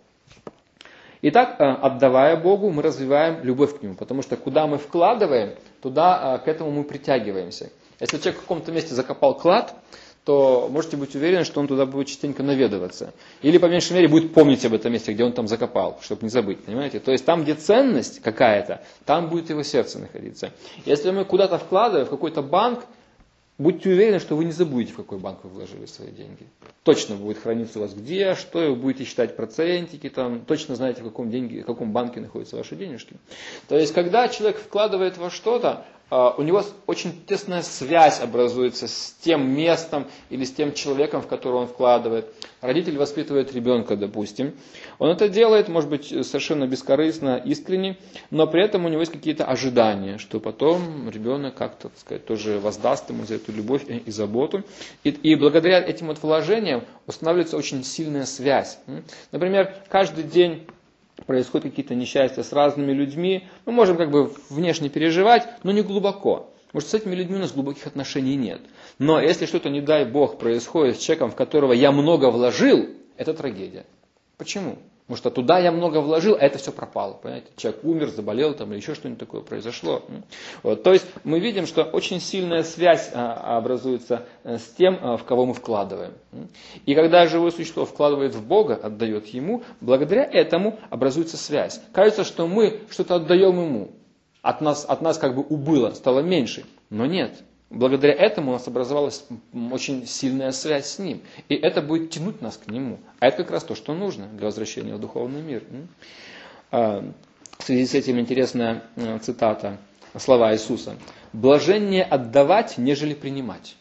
Итак, отдавая Богу, мы развиваем любовь к Нему, потому что куда мы вкладываем, туда к этому мы притягиваемся. Если человек в каком-то месте закопал клад, то можете быть уверены, что он туда будет частенько наведываться. Или, по меньшей мере, будет помнить об этом месте, где он там закопал, чтобы не забыть, понимаете? То есть там, где ценность какая-то, там будет его сердце находиться. Если мы куда-то вкладываем, в какой-то банк, будьте уверены, что вы не забудете, в какой банк вы вложили свои деньги. Точно будет храниться у вас где, что, и вы будете считать процентики, там, точно знаете, в каком банке находятся ваши денежки. То есть, когда человек вкладывает во что-то, у него очень тесная связь образуется с тем местом или с тем человеком, в которого он вкладывает. Родитель воспитывает ребенка, допустим. Он это делает, может быть, совершенно бескорыстно, искренне, но при этом у него есть какие-то ожидания, что потом ребенок как-то, так сказать, тоже воздаст ему за эту любовь и заботу. И благодаря этим вот вложениям устанавливается очень сильная связь. Например, каждый день происходят какие-то несчастья с разными людьми, мы можем как бы внешне переживать, но не глубоко. Может, с этими людьми у нас глубоких отношений нет. Но если что-то, не дай Бог, происходит с человеком, в которого я много вложил, это трагедия. Почему? Потому что туда я много вложил, а это все пропало. Понимаете? Человек умер, заболел там, или еще что-нибудь такое произошло. Вот. То есть мы видим, что очень сильная связь образуется с тем, в кого мы вкладываем. И когда живое существо вкладывает в Бога, отдает Ему, благодаря этому образуется связь. Кажется, что мы что-то отдаем Ему. От нас как бы убыло, стало меньше. Но нет. Благодаря этому у нас образовалась очень сильная связь с Ним. И это будет тянуть нас к Нему. А это как раз то, что нужно для возвращения в духовный мир. В связи с этим интересная цитата, слова Иисуса. «Блаженнее отдавать, нежели принимать».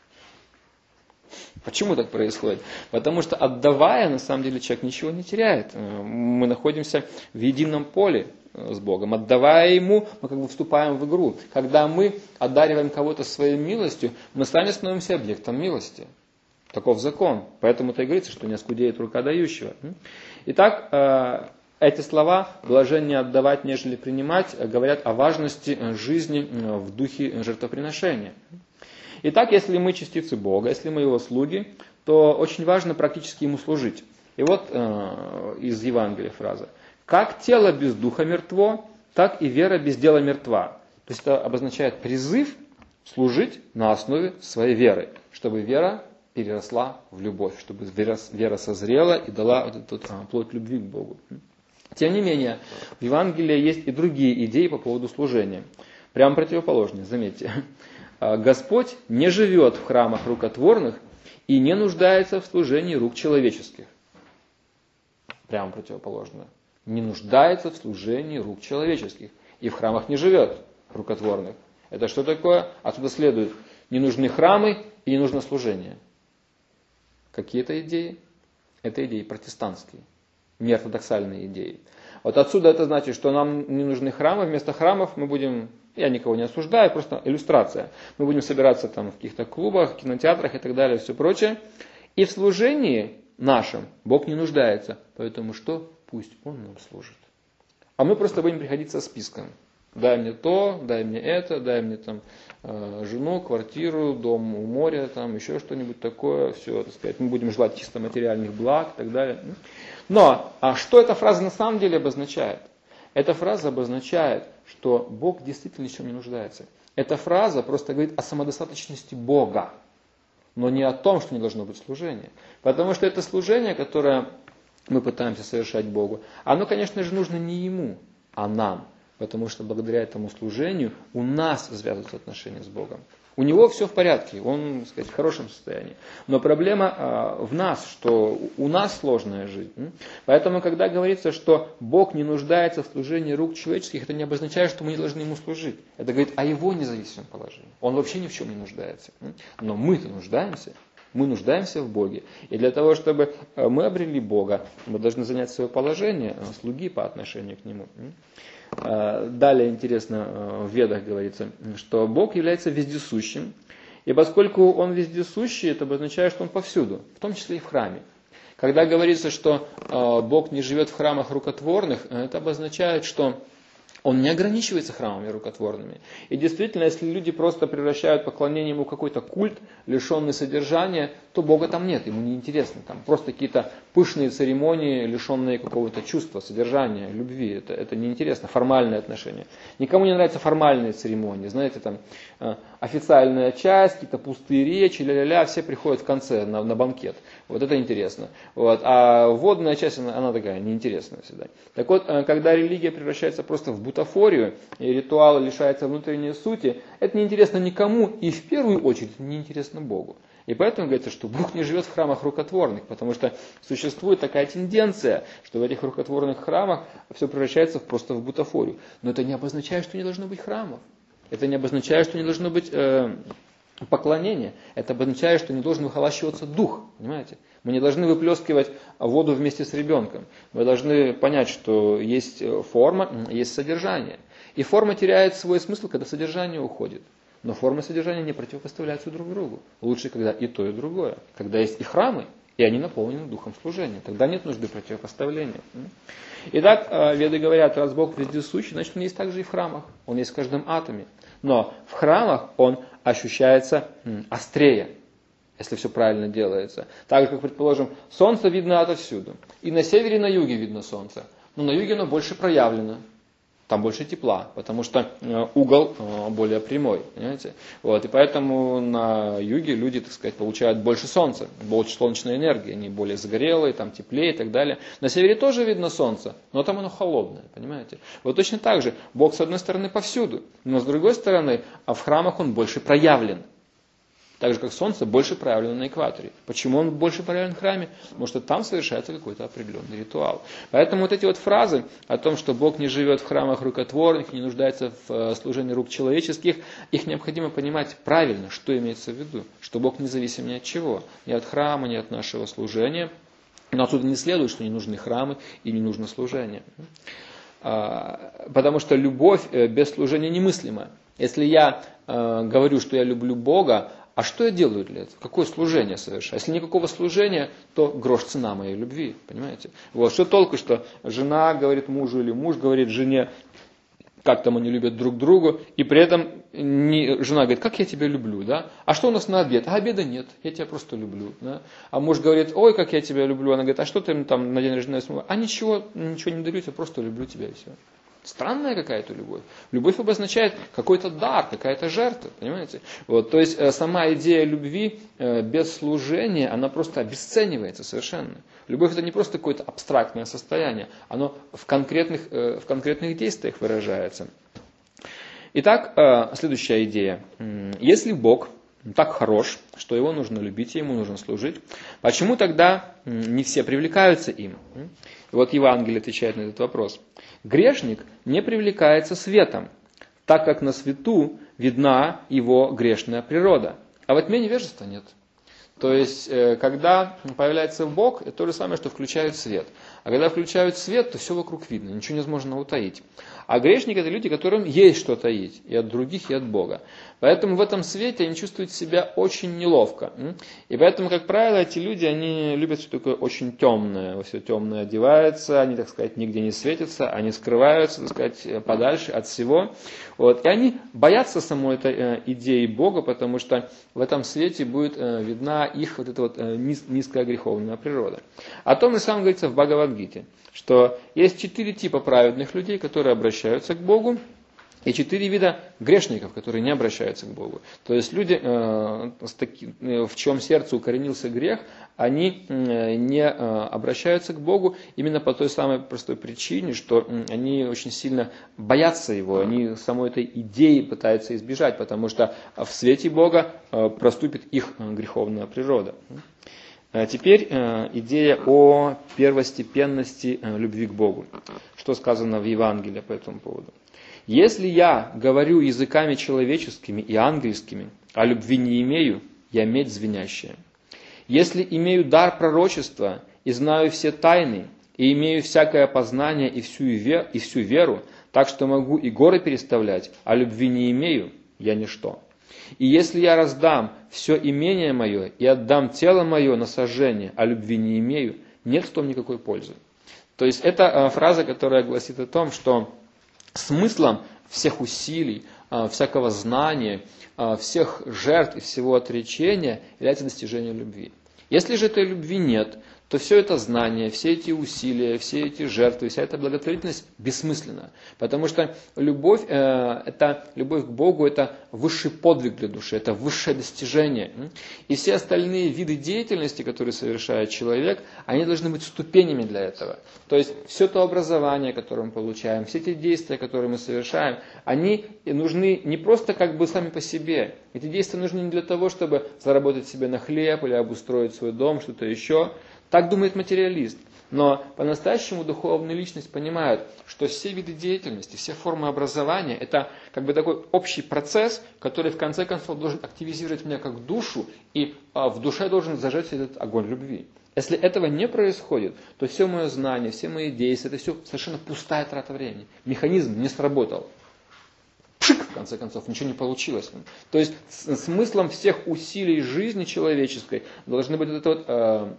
Почему так происходит? Потому что отдавая, на самом деле, человек ничего не теряет. Мы находимся в едином поле с Богом. Отдавая Ему, мы как бы вступаем в игру. Когда мы одариваем кого-то своей милостью, мы сами становимся объектом милости. Таков закон. Поэтому-то и говорится, что не оскудеет рука дающего. Итак, эти слова «блаженнее отдавать, нежели принимать» говорят о важности жизни в духе жертвоприношения. Итак, если мы частицы Бога, если мы Его слуги, то очень важно практически Ему служить. И вот из Евангелия фраза. «Как тело без духа мертво, так и вера без дела мертва». То есть это обозначает призыв служить на основе своей веры, чтобы вера переросла в любовь, чтобы вера созрела и дала вот эту плоть любви к Богу. Тем не менее, в Евангелии есть и другие идеи по поводу служения. Прямо противоположные, заметьте. Господь не живет в храмах рукотворных и не нуждается в служении рук человеческих. Прямо противоположно. Не нуждается в служении рук человеческих. И в храмах не живет рукотворных. Это что такое? Отсюда следует, не нужны храмы и не нужно служение. Какие это идеи? Это идеи протестантские, не ортодоксальные идеи. Вот отсюда это значит, что нам не нужны храмы, вместо храмов мы будем, я никого не осуждаю, просто иллюстрация. Мы будем собираться там в каких-то клубах, кинотеатрах и так далее, все прочее. И в служении нашем Бог не нуждается, поэтому что? Пусть Он нам служит. А мы просто будем приходить со списком. Дай мне то, дай мне это, дай мне там жену, квартиру, дом у моря, там еще что-нибудь такое. Все, так сказать, мы будем желать чисто материальных благ и так далее. Но, а что эта фраза на самом деле обозначает? Эта фраза обозначает, что Бог действительно ни в чем не нуждается. Эта фраза просто говорит о самодостаточности Бога, но не о том, что не должно быть служения. Потому что это служение, которое мы пытаемся совершать Богу, оно, конечно же, нужно не Ему, а нам. Потому что благодаря этому служению у нас связываются отношения с Богом. У него все в порядке, он, так сказать, в хорошем состоянии. Но проблема в нас, что у нас сложная жизнь. Поэтому, когда говорится, что Бог не нуждается в служении рук человеческих, это не обозначает, что мы не должны Ему служить. Это говорит о Его независимом положении. Он вообще ни в чем не нуждается. Но мы-то нуждаемся. Мы нуждаемся в Боге. И для того, чтобы мы обрели Бога, мы должны занять свое положение слуги по отношению к Нему. Далее интересно в Ведах говорится, что Бог является вездесущим. И поскольку Он вездесущий, это обозначает, что Он повсюду, в том числе и в храме. Когда говорится, что Бог не живет в храмах рукотворных, это обозначает, что Он не ограничивается храмами рукотворными. И действительно, если люди просто превращают поклонение Ему в какой-то культ, лишенный содержания, то Бога там нет, Ему не интересно. Там просто какие-то пышные церемонии, лишенные какого-то чувства, содержания, любви. Это неинтересно, формальные отношения. Никому не нравятся формальные церемонии. Знаете, там официальная часть, какие-то пустые речи, ля-ля-ля, все приходят в конце на банкет. Вот это интересно. Вот. А вводная часть, она такая неинтересная всегда. Так вот, когда религия превращается просто в бутафорию, и ритуал лишается внутренней сути, это неинтересно никому, и в первую очередь неинтересно Богу. И поэтому говорится, что Бог не живет в храмах рукотворных, потому что существует такая тенденция, что в этих рукотворных храмах все превращается просто в бутафорию. Но это не обозначает, что не должно быть храмов. Это не обозначает, что не должно быть поклонения. Это обозначает, что не должен выхолащиваться дух. Понимаете? Мы не должны выплескивать воду вместе с ребенком. Мы должны понять, что есть форма, есть содержание. И форма теряет свой смысл, когда содержание уходит. Но форма и содержание не противопоставляются друг другу. Лучше, когда и то, и другое. Когда есть и храмы, и они наполнены духом служения. Тогда нет нужды противопоставления. Итак, веды говорят, раз Бог вездесущий, значит Он есть также и в храмах. Он есть в каждом атоме. Но в храмах Он ощущается острее, если все правильно делается. Так же, как, предположим, солнце видно отовсюду. И на севере, и на юге видно солнце. Но на юге оно больше проявлено. там больше тепла, потому что угол более прямой, понимаете? Вот, и поэтому на юге люди, так сказать, получают больше солнца, больше солнечной энергии, они более загорелые, там теплее и так далее. На севере тоже видно солнце, но там оно холодное, понимаете? Вот точно так же, Бог с одной стороны повсюду, но с другой стороны, в храмах Он больше проявлен. Так же, как Солнце больше проявлено на экваторе. Почему он больше проявлен в храме? Потому что там совершается какой-то определенный ритуал. Поэтому вот эти вот фразы о том, что Бог не живет в храмах рукотворных, не нуждается в служении рук человеческих, их необходимо понимать правильно, что имеется в виду. Что Бог независим ни от чего. Ни от храма, ни от нашего служения. Но отсюда не следует, что не нужны храмы и не нужно служение. Потому что любовь без служения немыслима. Если я говорю, что я люблю Бога, а что я делаю для этого? Какое служение совершаю? Если никакого служения, то грош цена моей любви, понимаете? Вот, что толку, что жена говорит мужу или муж говорит жене, как там они любят друг друга, и при этом жена говорит, как я тебя люблю, да? А что у нас на обед? А обеда нет, я тебя просто люблю, да? А муж говорит, ой, как я тебя люблю, она говорит, а что ты там на день рождения смотришь? А ничего не дарю, я просто люблю тебя и все. Странная какая-то любовь. Любовь обозначает какой-то дар, какая-то жертва, понимаете? Вот, то есть сама идея любви без служения, она просто обесценивается совершенно. Любовь это не просто какое-то абстрактное состояние, оно в конкретных действиях выражается. Итак, следующая идея. Если Бог так хорош, что его нужно любить, ему нужно служить, почему тогда не все привлекаются им? И вот Евангелие отвечает на этот вопрос. Грешник не привлекается светом, так как на свету видна его грешная природа. А во тьме невежества нет. То есть, когда появляется Бог, это то же самое, что включают свет. А когда включают свет, то все вокруг видно, ничего невозможно утаить. А грешники – это люди, которым есть что таить и от других, и от Бога. Поэтому в этом свете они чувствуют себя очень неловко. И поэтому, как правило, эти люди, они любят все такое очень темное. Во все темное одеваются, они, так сказать, нигде не светятся, они скрываются, так сказать, подальше от всего. Вот. И они боятся самой этой идеи Бога, потому что в этом свете будет видна их вот эта вот низкая греховная природа. О том и сам говорится в Бхагавад-гите, что есть 4 типа праведных людей, которые обращаются к Богу, и 4 вида грешников, которые не обращаются к Богу. То есть люди, в чьем сердце укоренился грех, они не обращаются к Богу именно по той самой простой причине, что они очень сильно боятся Его, они самой этой идеи пытаются избежать, потому что в свете Бога проступит их греховная природа. Теперь идея о первостепенности любви к Богу. Что сказано в Евангелии по этому поводу? «Если я говорю языками человеческими и ангельскими, а любви не имею, я медь звенящая. Если имею дар пророчества и знаю все тайны, и имею всякое познание и всю веру, так что могу и горы переставлять, а любви не имею, я ничто. И если я раздам все имение мое и отдам тело мое на сожжение, а любви не имею, нет в том никакой пользы». То есть это фраза, которая гласит о том, что смыслом всех усилий, всякого знания, всех жертв и всего отречения является достижение любви. Если же этой любви нет, то все это знание, все эти усилия, все эти жертвы, вся эта благотворительность бессмысленна. Потому что любовь к Богу – это высший подвиг для души, это высшее достижение. И все остальные виды деятельности, которые совершает человек, они должны быть ступенями для этого. То есть все то образование, которое мы получаем, все те действия, которые мы совершаем, они нужны не просто как бы сами по себе. Эти действия нужны не для того, чтобы заработать себе на хлеб или обустроить свой дом, что-то еще. Так думает материалист. Но по-настоящему духовная личность понимает, что все виды деятельности, все формы образования – это как бы такой общий процесс, который в конце концов должен активизировать меня как душу, и в душе должен зажечь этот огонь любви. Если этого не происходит, то все мое знание, все мои действия – это все совершенно пустая трата времени. Механизм не сработал. Пшик, в конце концов, ничего не получилось. То есть смыслом всех усилий жизни человеческой должны быть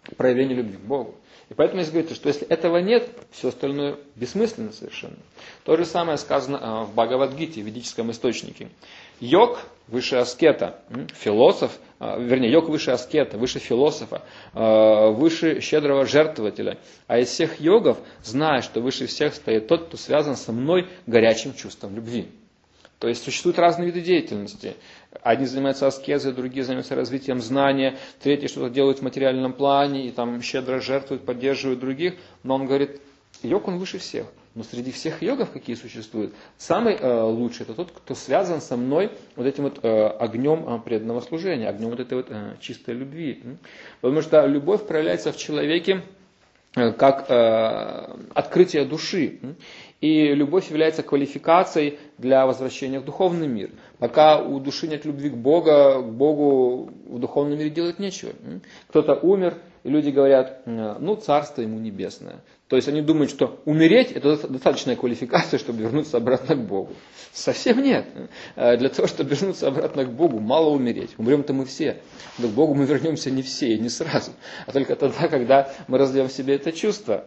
проявление любви к Богу. И поэтому здесь говорится, что если этого нет, все остальное бессмысленно совершенно. То же самое сказано в Бхагавад-гите, в ведическом источнике. Йог выше аскета, философ, йог выше аскета, выше философа, выше щедрого жертвователя. А из всех йогов, зная, что выше всех стоит тот, кто связан со мной горячим чувством любви. То есть существуют разные виды деятельности. Одни занимаются аскезой, другие занимаются развитием знания, третьи что-то делают в материальном плане и там щедро жертвуют, поддерживают других. Но он говорит, йог он выше всех. Но среди всех йогов, какие существуют, самый лучший это тот, кто связан со мной вот этим вот огнем преданного служения, огнем вот этой вот чистой любви. Потому что любовь проявляется в человеке как открытие души. И любовь является квалификацией для возвращения в духовный мир. Пока у души нет любви к Богу в духовном мире делать нечего. Кто-то умер, и люди говорят, ну, царство ему небесное. То есть они думают, что умереть это достаточная квалификация, чтобы вернуться обратно к Богу. Совсем нет. Для того, чтобы вернуться обратно к Богу, мало умереть. Умрем-то мы все. Но к Богу мы вернемся не все и не сразу, а только тогда, когда мы развьем в себе это чувство.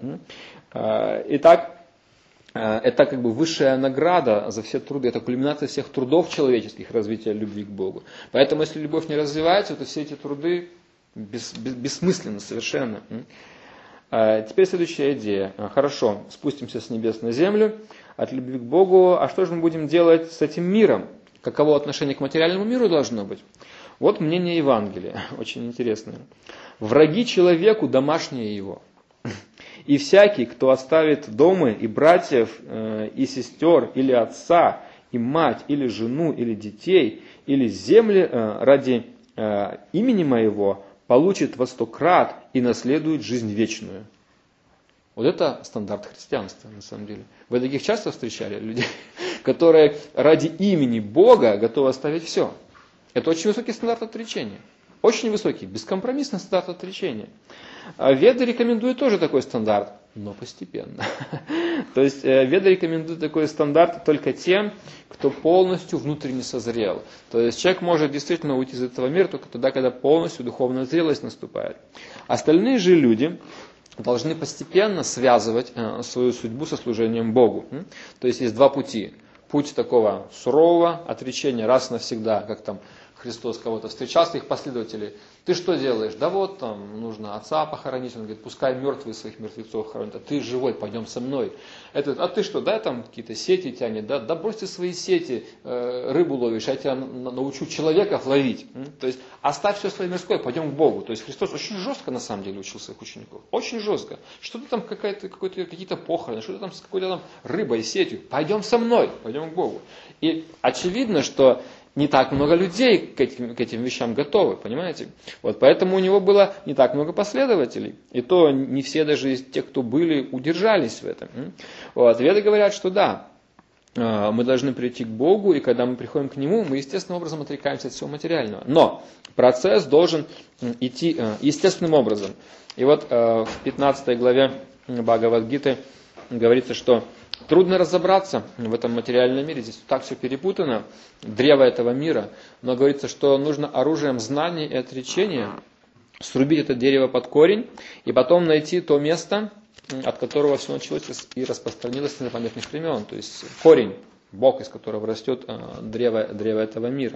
Итак, это как бы высшая награда за все труды, это кульминация всех трудов человеческих, развития любви к Богу. Поэтому, если любовь не развивается, то все эти труды бессмысленны совершенно. Теперь следующая идея. Хорошо, спустимся с небес на землю, от любви к Богу. А что же мы будем делать с этим миром? Каково отношение к материальному миру должно быть? Вот мнение Евангелия, очень интересное. Враги человеку домашнее его. И всякий, кто оставит дома и братьев, и сестер, или отца, и мать, или жену, или детей, или земли ради имени моего, получит во 100 крат и наследует жизнь вечную. Вот это стандарт христианства, на самом деле. Вы таких часто встречали людей, которые ради имени Бога готовы оставить все? Это очень высокий стандарт отречения. Очень высокий, бескомпромиссный стандарт отречения. Веды рекомендуют тоже такой стандарт, но постепенно. То есть Веды рекомендуют такой стандарт только тем, кто полностью внутренне созрел. То есть человек может действительно уйти из этого мира только тогда, когда полностью духовная зрелость наступает. Остальные же люди должны постепенно связывать свою судьбу со служением Богу. То есть есть два пути. Путь такого сурового отречения раз навсегда, как там Христос кого-то встречал, своих последователей. Ты что делаешь? Да вот там нужно отца похоронить. Он говорит, пускай мертвые своих мертвецов хоронят, а ты живой, пойдем со мной. А ты что, да, там какие-то сети тянет, да брось ты свои сети, рыбу ловишь, я тебя научу человеков ловить. То есть оставь все свое мирское, пойдем к Богу. То есть Христос очень жестко на самом деле учил своих учеников. Очень жестко. Что-то там какие-то похороны, что-то там с какой-то там рыбой, сетью. Пойдем со мной, пойдем к Богу. И очевидно, что не так много людей к этим вещам готовы, понимаете? Вот поэтому у него было не так много последователей. И то не все даже из тех, кто были, удержались в этом. Вот. Веды говорят, что да, мы должны прийти к Богу, и когда мы приходим к Нему, мы естественным образом отрекаемся от всего материального. Но процесс должен идти естественным образом. И вот в 15 главе Бхагавад-гиты говорится, что трудно разобраться в этом материальном мире, здесь так все перепутано, древо этого мира, но говорится, что нужно оружием знаний и отречения срубить это дерево под корень, и потом найти то место, от которого все началось и распространилось на памятных времен, то есть корень, бок, из которого растет древо этого мира.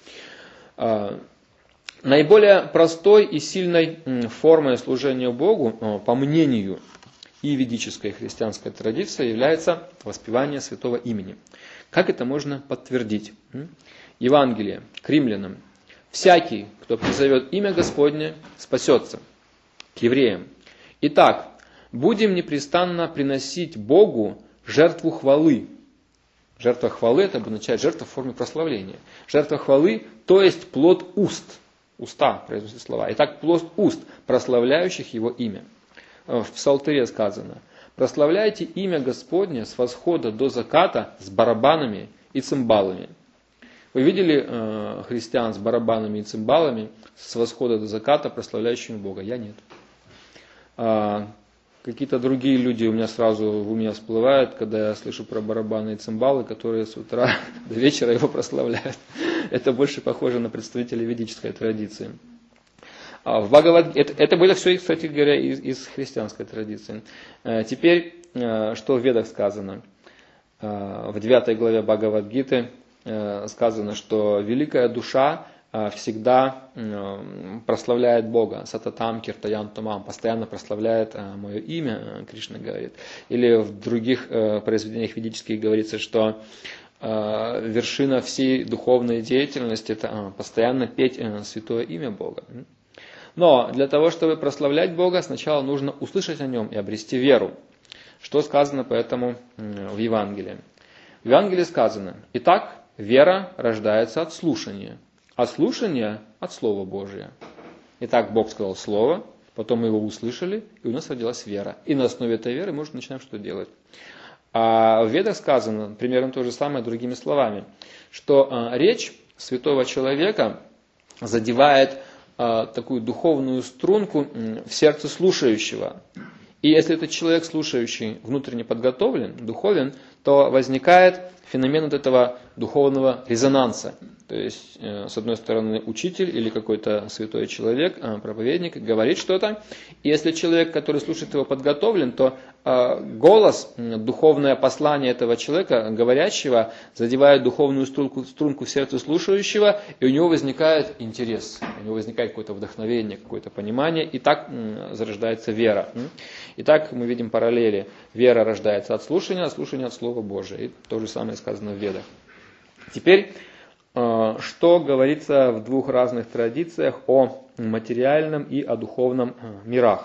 Наиболее простой и сильной формой служения Богу, по мнению и ведической христианской традиции, является воспевание святого имени. Как это можно подтвердить? Евангелие к римлянам. Всякий, кто призовет имя Господне, спасется. К евреям. Итак, будем непрестанно приносить Богу жертву хвалы. Жертва хвалы — это обозначает жертва в форме прославления. Жертва хвалы, то есть плод уст. Уста произносят слова. Итак, плод уст, прославляющих его имя. В Псалтыре сказано: прославляйте имя Господне с восхода до заката с барабанами и цимбалами. Вы видели христиан с барабанами и цимбалами с восхода до заката, прославляющими Бога? Я нет. Какие-то другие люди у меня сразу в уме всплывают, когда я слышу про барабаны и цимбалы, которые с утра до вечера его прославляют. Это больше похоже на представителей ведической традиции. Это было все, кстати говоря, из христианской традиции. Теперь, что в Ведах сказано? В 9 главе Бхагавад-гиты сказано, что великая душа всегда прославляет Бога, сататам киртаянтумам, постоянно прославляет мое имя, Кришна говорит. Или в других произведениях ведических говорится, что вершина всей духовной деятельности – это постоянно петь святое имя Бога. Но для того, чтобы прославлять Бога, сначала нужно услышать о Нем и обрести веру. Что сказано поэтому в Евангелии? В Евангелии сказано: «Итак, вера рождается от слушания, а слушание от Слова Божия». Итак, Бог сказал Слово, потом мы его услышали, и у нас родилась вера. И на основе этой веры мы уже начинаем что-то делать. А в Ведах сказано примерно то же самое другими словами, что речь святого человека задевает такую духовную струнку в сердце слушающего. И если этот человек, слушающий, внутренне подготовлен, духовен, то возникает феномен вот этого духовного резонанса. То есть, с одной стороны, учитель или какой-то святой человек, проповедник, говорит что-то. И если человек, который слушает его, подготовлен, то голос, духовное послание этого человека, говорящего, задевает духовную струнку в сердце слушающего, и у него возникает интерес, у него возникает какое-то вдохновение, какое-то понимание, и так зарождается вера. Итак, мы видим параллели. Вера рождается от слушания, а слушание от Слова Божия. И то же самое сказано в Ведах. Теперь, что говорится в двух разных традициях о материальном и о духовном мирах.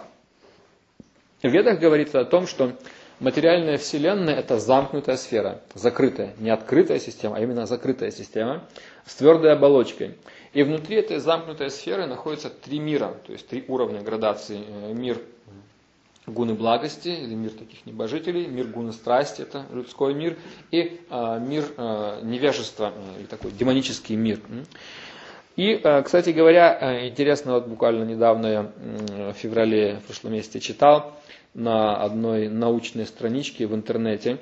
В Ведах говорится о том, что материальная вселенная – это замкнутая сфера, закрытая, не открытая система, а именно закрытая система с твердой оболочкой. И внутри этой замкнутой сферы находятся три мира, то есть три уровня градации. Мир гуны благости, или мир таких небожителей, мир гуны страсти, это людской мир, и мир невежества, или такой демонический мир. И, кстати говоря, интересно, вот буквально недавно я в феврале, в прошлом месяце читал на одной научной страничке в интернете,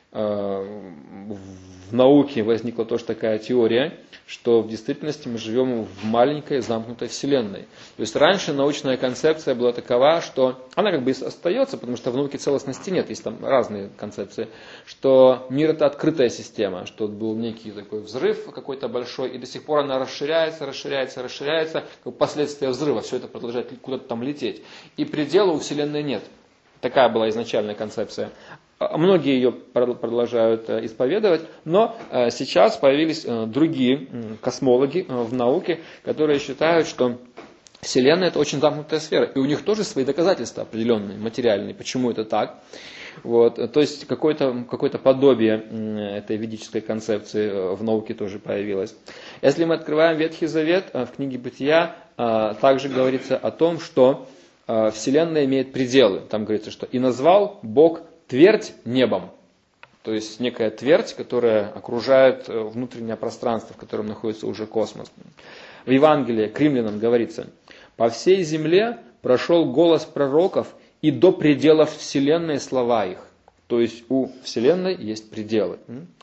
в науке возникла тоже такая теория, что в действительности мы живем в маленькой замкнутой вселенной. То есть раньше научная концепция была такова, что она как бы и остается, потому что в науке целостности нет, есть там разные концепции, что мир это открытая система, что был некий такой взрыв какой-то большой, и до сих пор она расширяется, как последствия взрыва, все это продолжает куда-то там лететь. И предела у вселенной нет. Такая была изначальная концепция. Многие ее продолжают исповедовать, но сейчас появились другие космологи в науке, которые считают, что Вселенная – это очень замкнутая сфера, и у них тоже свои доказательства определенные, материальные, почему это так. Вот. То есть какое-то подобие этой ведической концепции в науке тоже появилось. Если мы открываем Ветхий Завет, в книге Бытия также говорится о том, что Вселенная имеет пределы. Там говорится, что «и назвал Бог твердь небом». То есть некая твердь, которая окружает внутреннее пространство, в котором находится уже космос. В Евангелии к римлянам говорится: «По всей земле прошел голос пророков, и до пределов вселенной слова их». То есть у вселенной есть пределы.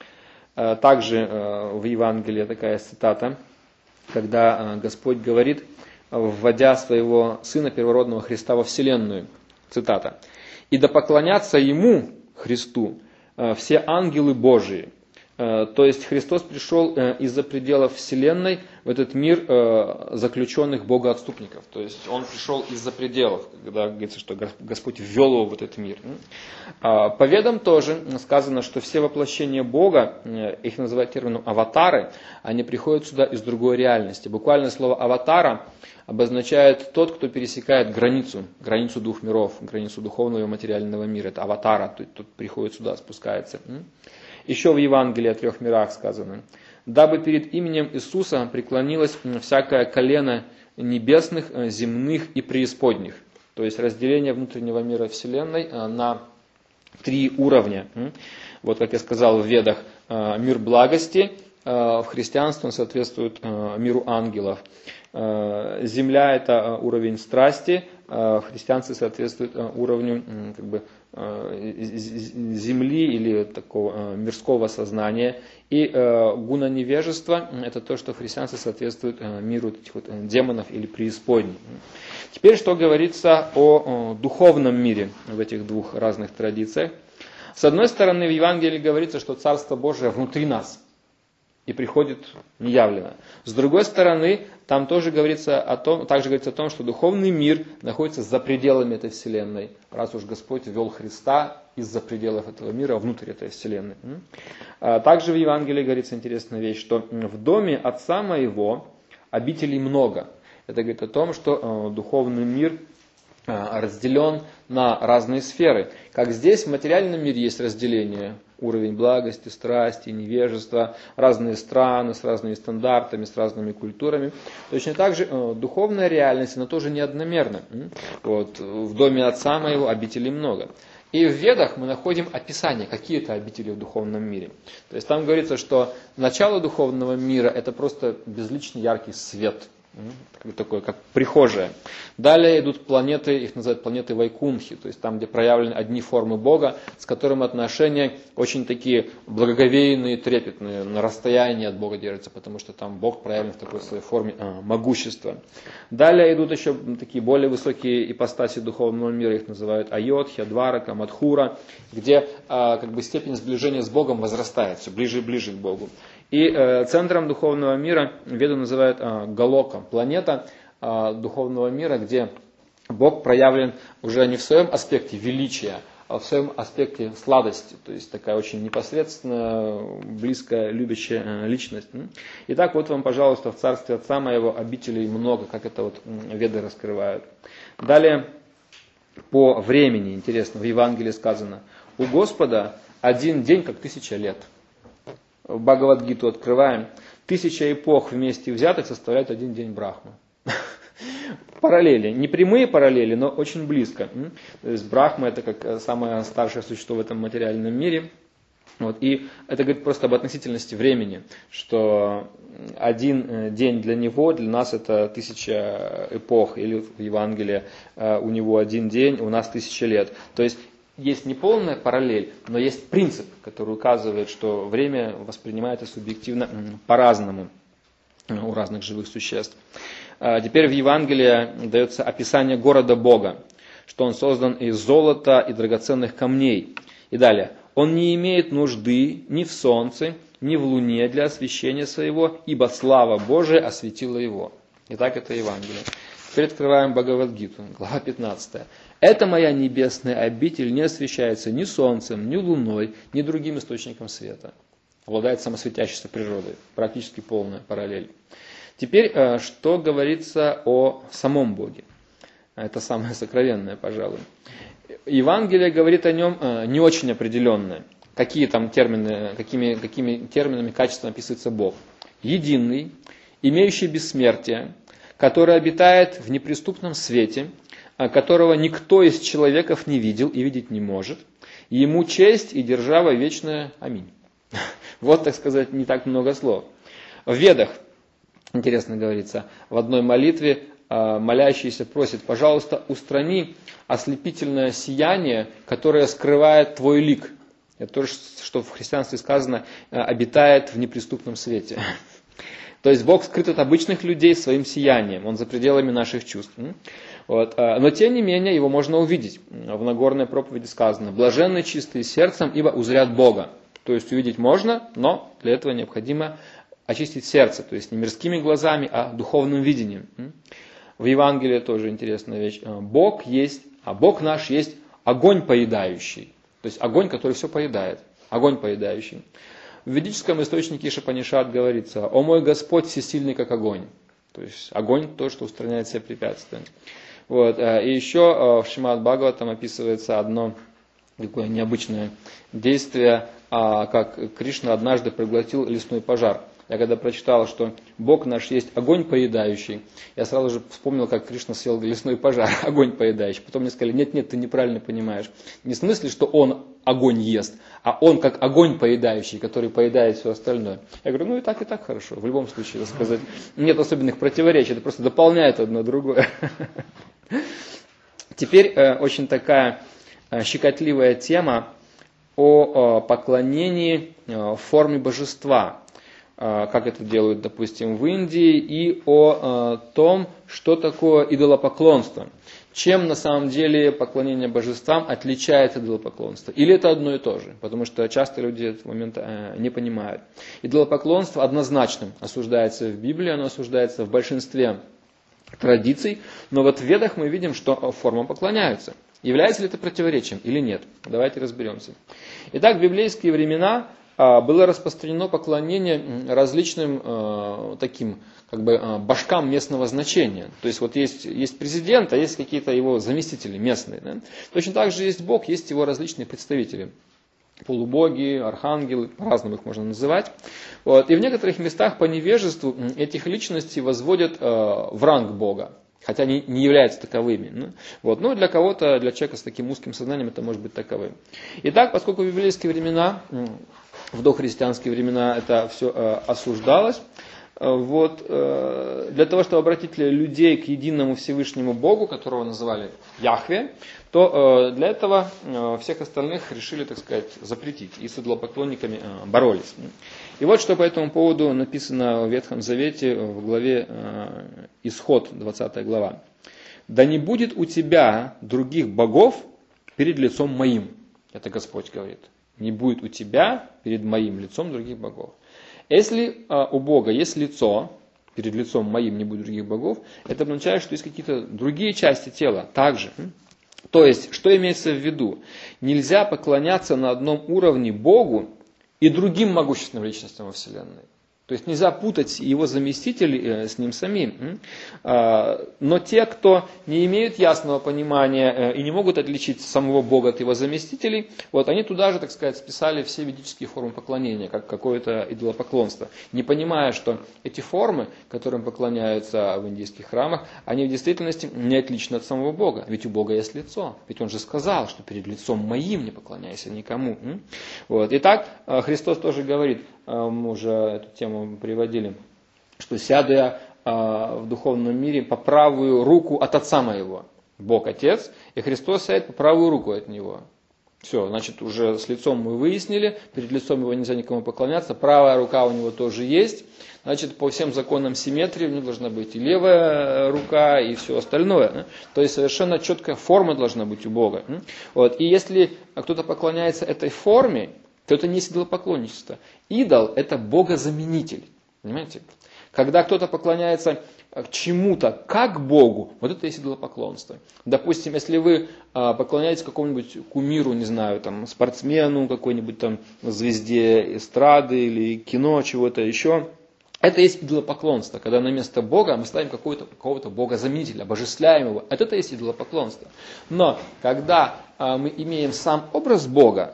Также в Евангелии такая цитата, когда Господь говорит, вводя своего Сына Первородного Христа во вселенную, цитата: «И да поклонятся Ему, Христу, все ангелы Божии». То есть Христос пришел из-за пределов вселенной в этот мир заключенных богоотступников. То есть Он пришел из-за пределов, когда говорится, что Господь ввел его в этот мир. По Ведам тоже сказано, что все воплощения Бога, их называют термином аватары, они приходят сюда из другой реальности. Буквально слово аватара обозначает тот, кто пересекает границу двух миров, границу духовного и материального мира. Это аватара, тот приходит сюда, спускается. Еще в Евангелии о трех мирах сказано: «Дабы перед именем Иисуса преклонилось всякое колено небесных, земных и преисподних». То есть разделение внутреннего мира Вселенной на три уровня. Вот как я сказал в Ведах, мир благости, в христианстве он соответствует миру ангелов. Земля – это уровень страсти, в христианстве соответствует уровню земли или такого мирского сознания. И гуна невежества – это то, что в христианстве соответствует миру этих вот демонов или преисподней. Теперь, что говорится о духовном мире в этих двух разных традициях. С одной стороны, в Евангелии говорится, что Царство Божие внутри нас и приходит неявленно. С другой стороны, там тоже говорится о том, что духовный мир находится за пределами этой вселенной, раз уж Господь ввел Христа из-за пределов этого мира внутрь этой вселенной. Также в Евангелии говорится интересная вещь, что в доме Отца Моего обителей много. Это говорит о том, что духовный мир разделен на разные сферы. Как здесь в материальном мире есть разделение, уровень благости, страсти, невежества, разные страны с разными стандартами, с разными культурами. Точно так же духовная реальность, она тоже неодномерна. Вот, в доме Отца Моего обителей много. И в Ведах мы находим описание, какие это обители в духовном мире. То есть там говорится, что начало духовного мира это просто безличный яркий свет. Такое, как прихожая. Далее идут планеты, их называют планеты Вайкунхи, то есть там, где проявлены одни формы Бога, с которым отношения очень такие благоговейные, трепетные, на расстоянии от Бога держатся, потому что там Бог проявлен в такой своей форме могущества. Далее идут еще такие более высокие ипостаси духовного мира, их называют Айодхья, Дварака, Мадхура, где степень сближения с Богом возрастает, все ближе и ближе к Богу. И центром духовного мира Веду называют Галока, планета духовного мира, где Бог проявлен уже не в своем аспекте величия, а в своем аспекте сладости. То есть такая очень непосредственно близкая, любящая личность. Итак, вот вам, пожалуйста, в Царстве Отца Моего обителей много, как это вот Веды раскрывают. Далее, по времени, интересно, в Евангелии сказано, у Господа один день, как 1000 лет. В Бхагавад-гиту открываем, 1000 эпох вместе взятых составляют один день Брахмы. Параллели, не прямые параллели, но очень близко. То есть Брахма это как самое старшее существо в этом материальном мире. Вот. И это говорит просто об относительности времени, что один день для него, для нас это 1000 эпох, или в Евангелии у него один день, у нас 1000 лет. То есть есть не полная параллель, но есть принцип, который указывает, что время воспринимается субъективно по-разному у разных живых существ. Теперь в Евангелии дается описание города Бога, что он создан из золота и драгоценных камней. И далее. Он не имеет нужды ни в солнце, ни в луне для освещения своего, ибо слава Божия осветила его. Итак, это Евангелие. Теперь открываем Бхагавад-гиту, глава 15. «Это моя небесная обитель не освещается ни солнцем, ни луной, ни другим источником света». Обладает самосветящейся природой. Практически полная параллель. Теперь, что говорится о самом Боге. Это самое сокровенное, пожалуй. Евангелие говорит о нем не очень определенное. Какие там термины, какими терминами качественно описывается Бог. Единый, имеющий бессмертие, который обитает в неприступном свете, которого никто из человеков не видел и видеть не может. Ему честь и держава вечная. Аминь. Вот, так сказать, не так много слов. В Ведах, интересно говорится, в одной молитве молящийся просит, пожалуйста, устрани ослепительное сияние, которое скрывает твой лик. Это то, что в христианстве сказано, обитает в неприступном свете. То есть Бог скрыт от обычных людей своим сиянием, Он за пределами наших чувств. Вот. Но тем не менее его можно увидеть. В Нагорной проповеди сказано, блаженны чистые сердцем, ибо узрят Бога. То есть увидеть можно, но для этого необходимо очистить сердце, то есть не мирскими глазами, а духовным видением. В Евангелии тоже интересная вещь. Бог есть, а Бог наш есть огонь поедающий. То есть огонь, который все поедает. Огонь поедающий. В ведическом источнике Ишапанишат говорится, «О мой Господь всесильный, как огонь». То есть огонь – то, что устраняет все препятствия. Вот. И еще в Шримад Бхагаватам описывается одно такое необычное действие, как Кришна однажды проглотил лесной пожар. Я когда прочитал, что Бог наш есть огонь поедающий, я сразу же вспомнил, как Кришна съел лесной пожар, огонь поедающий. Потом мне сказали, нет, ты неправильно понимаешь. Не в смысле, что он огонь ест, а он как огонь поедающий, который поедает все остальное. Я говорю, и так хорошо. В любом случае, так сказать, нет особенных противоречий, это просто дополняет одно другое. Теперь очень такая щекотливая тема о поклонении в форме божества, как это делают, допустим, в Индии, и о том, что такое идолопоклонство. Чем на самом деле поклонение божествам отличается от идолопоклонства? Или это одно и то же? Потому что часто люди этот момент не понимают. Идолопоклонство однозначно осуждается в Библии, оно осуждается в большинстве традиций, но вот в Ведах мы видим, что формам поклоняются. Является ли это противоречием или нет? Давайте разберемся. Итак, в библейские времена было распространено поклонение различным таким башкам местного значения. То есть вот есть президент, а есть какие-то его заместители местные. Да? Точно так же есть Бог, есть его различные представители. Полубоги, архангелы, по-разному их можно называть. Вот. И в некоторых местах по невежеству этих личностей возводят в ранг Бога. Хотя они не являются таковыми. Вот. Но для кого-то, для человека с таким узким сознанием это может быть таковым. Итак, поскольку в библейские времена, в дохристианские времена это все осуждалось, вот, для того, чтобы обратить людей к единому Всевышнему Богу, которого называли Яхве, то для этого всех остальных решили, так сказать, запретить. И с идолопоклонниками боролись. И вот что по этому поводу написано в Ветхом Завете в главе Исход, 20 глава. «Да не будет у тебя других богов перед лицом моим». Это Господь говорит. «Не будет у тебя перед моим лицом других богов». Если у Бога есть лицо, перед лицом моим не будет других богов, это означает, что есть какие-то другие части тела также. То есть, что имеется в виду? Нельзя поклоняться на одном уровне Богу и другим могущественным личностям во Вселенной. То есть нельзя путать его заместителей с ним самим. Но те, кто не имеют ясного понимания и не могут отличить самого Бога от его заместителей, вот они туда же, так сказать, списали все ведические формы поклонения, как какое-то идолопоклонство. Не понимая, что эти формы, которым поклоняются в индийских храмах, они в действительности не отличны от самого Бога. Ведь у Бога есть лицо. Ведь Он же сказал, что перед лицом моим не поклоняйся никому. Вот. Итак, Христос тоже говорит, мы уже эту тему приводили, что сяду я в духовном мире по правую руку от Отца моего. Бог Отец, и Христос сядет по правую руку от Него. Все, значит, уже с лицом мы выяснили, перед лицом Его нельзя никому поклоняться, правая рука у Него тоже есть. Значит, по всем законам симметрии у него должна быть и левая рука, и все остальное. То есть совершенно четкая форма должна быть у Бога. Вот. И если кто-то поклоняется этой форме, то это не идолопоклонничество. Идол – это богозаменитель. Понимаете? Когда кто-то поклоняется чему-то как Богу, вот это есть идолопоклонство. Допустим, если вы поклоняетесь какому-нибудь кумиру, не знаю, там, спортсмену, какой-нибудь там звезде эстрады или кино, чего-то еще, это есть идолопоклонство, когда на место Бога мы ставим какого-то богозаменителя, обожествляем его. Это есть идолопоклонство. Но когда мы имеем сам образ Бога,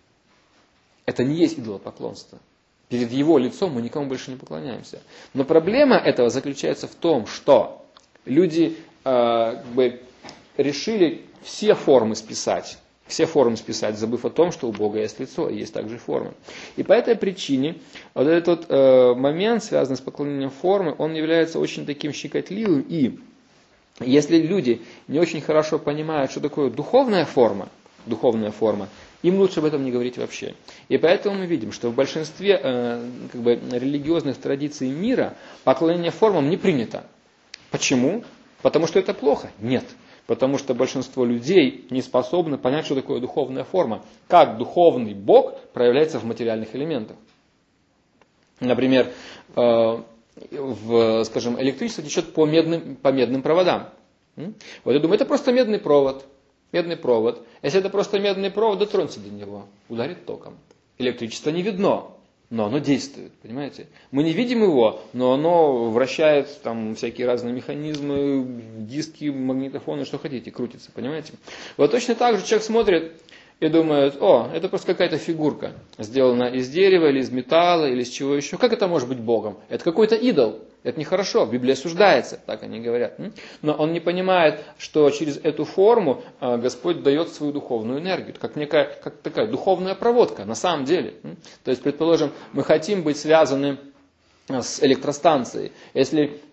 это не есть идолопоклонство. Перед его лицом мы никому больше не поклоняемся. Но проблема этого заключается в том, что люди решили все формы списать, забыв о том, что у Бога есть лицо и есть также формы. И по этой причине вот этот момент, связанный с поклонением формы, он является очень таким щекотливым. И если люди не очень хорошо понимают, что такое духовная форма, им лучше об этом не говорить вообще. И поэтому мы видим, что в большинстве религиозных традиций мира поклонение формам не принято. Почему? Потому что это плохо? Нет. Потому что большинство людей не способны понять, что такое духовная форма. Как духовный Бог проявляется в материальных элементах. Например, электричество течет по медным проводам. Вот я думаю, это просто медный провод. Медный провод. Если это просто медный провод, дотронься до него, ударит током. Электричество не видно, но оно действует, понимаете? Мы не видим его, но оно вращает там всякие разные механизмы, диски, магнитофоны, что хотите, крутится, понимаете? Вот точно так же человек смотрит и думает, это просто какая-то фигурка, сделана из дерева, или из металла, или из чего еще. Как это может быть Богом? Это какой-то идол. Это нехорошо, Библия осуждается, так они говорят. Но он не понимает, что через эту форму Господь дает свою духовную энергию. Как такая духовная проводка на самом деле. То есть, предположим, мы хотим быть связаны с электростанцией. Если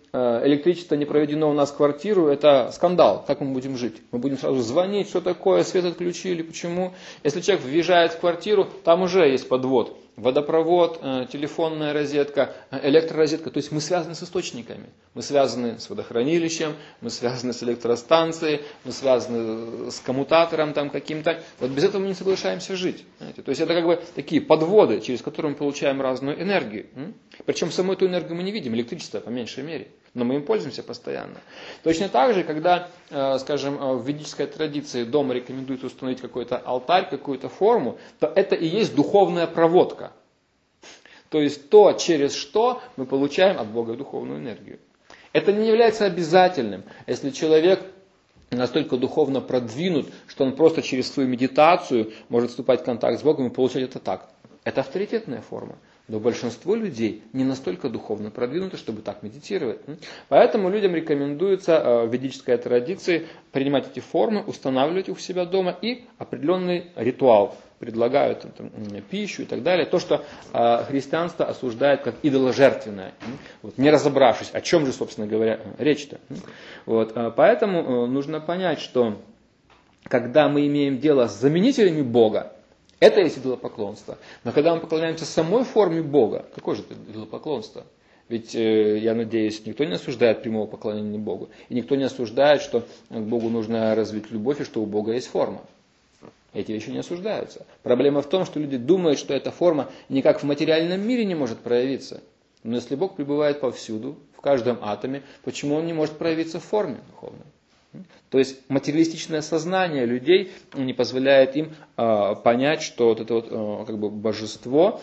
электричество не проведено у нас в квартиру, это скандал. Как мы будем жить? Мы будем сразу звонить, что такое, свет отключили, почему? Если человек въезжает в квартиру, там уже есть подвод. Водопровод, телефонная розетка, электророзетка. То есть мы связаны с источниками. Мы связаны с водохранилищем, мы связаны с электростанцией, мы связаны с коммутатором там каким-то. Вот без этого мы не соглашаемся жить. Знаете? То есть это как бы такие подводы, через которые мы получаем разную энергию. Причем саму эту энергию мы не видим, электричество по меньшей мере. Но мы им пользуемся постоянно. Точно так же, когда, скажем, в ведической традиции дома рекомендуют установить какой-то алтарь, какую-то форму, то это и есть духовная проводка. То есть то, через что мы получаем от Бога духовную энергию. Это не является обязательным. Если человек настолько духовно продвинут, что он просто через свою медитацию может вступать в контакт с Богом и получать это так. Это авторитетная форма. Но большинство людей не настолько духовно продвинуты, чтобы так медитировать. Поэтому людям рекомендуется в ведической традиции принимать эти формы, устанавливать их у себя дома и определенный ритуал. Предлагают там, пищу и так далее. То, что христианство осуждает как идоложертвенное. Вот, не разобравшись, о чем же, собственно говоря, речь-то. Вот, поэтому нужно понять, что когда мы имеем дело с заменителями Бога, это есть идолопоклонство. Но когда мы поклоняемся самой форме Бога, какое же это идолопоклонство? Ведь, я надеюсь, никто не осуждает прямого поклонения Богу. И никто не осуждает, что к Богу нужно развить любовь, и что у Бога есть форма. Эти вещи не осуждаются. Проблема в том, что люди думают, что эта форма никак в материальном мире не может проявиться. Но если Бог пребывает повсюду, в каждом атоме, почему Он не может проявиться в форме духовной? То есть материалистичное сознание людей не позволяет им понять, что вот это вот, как бы, божество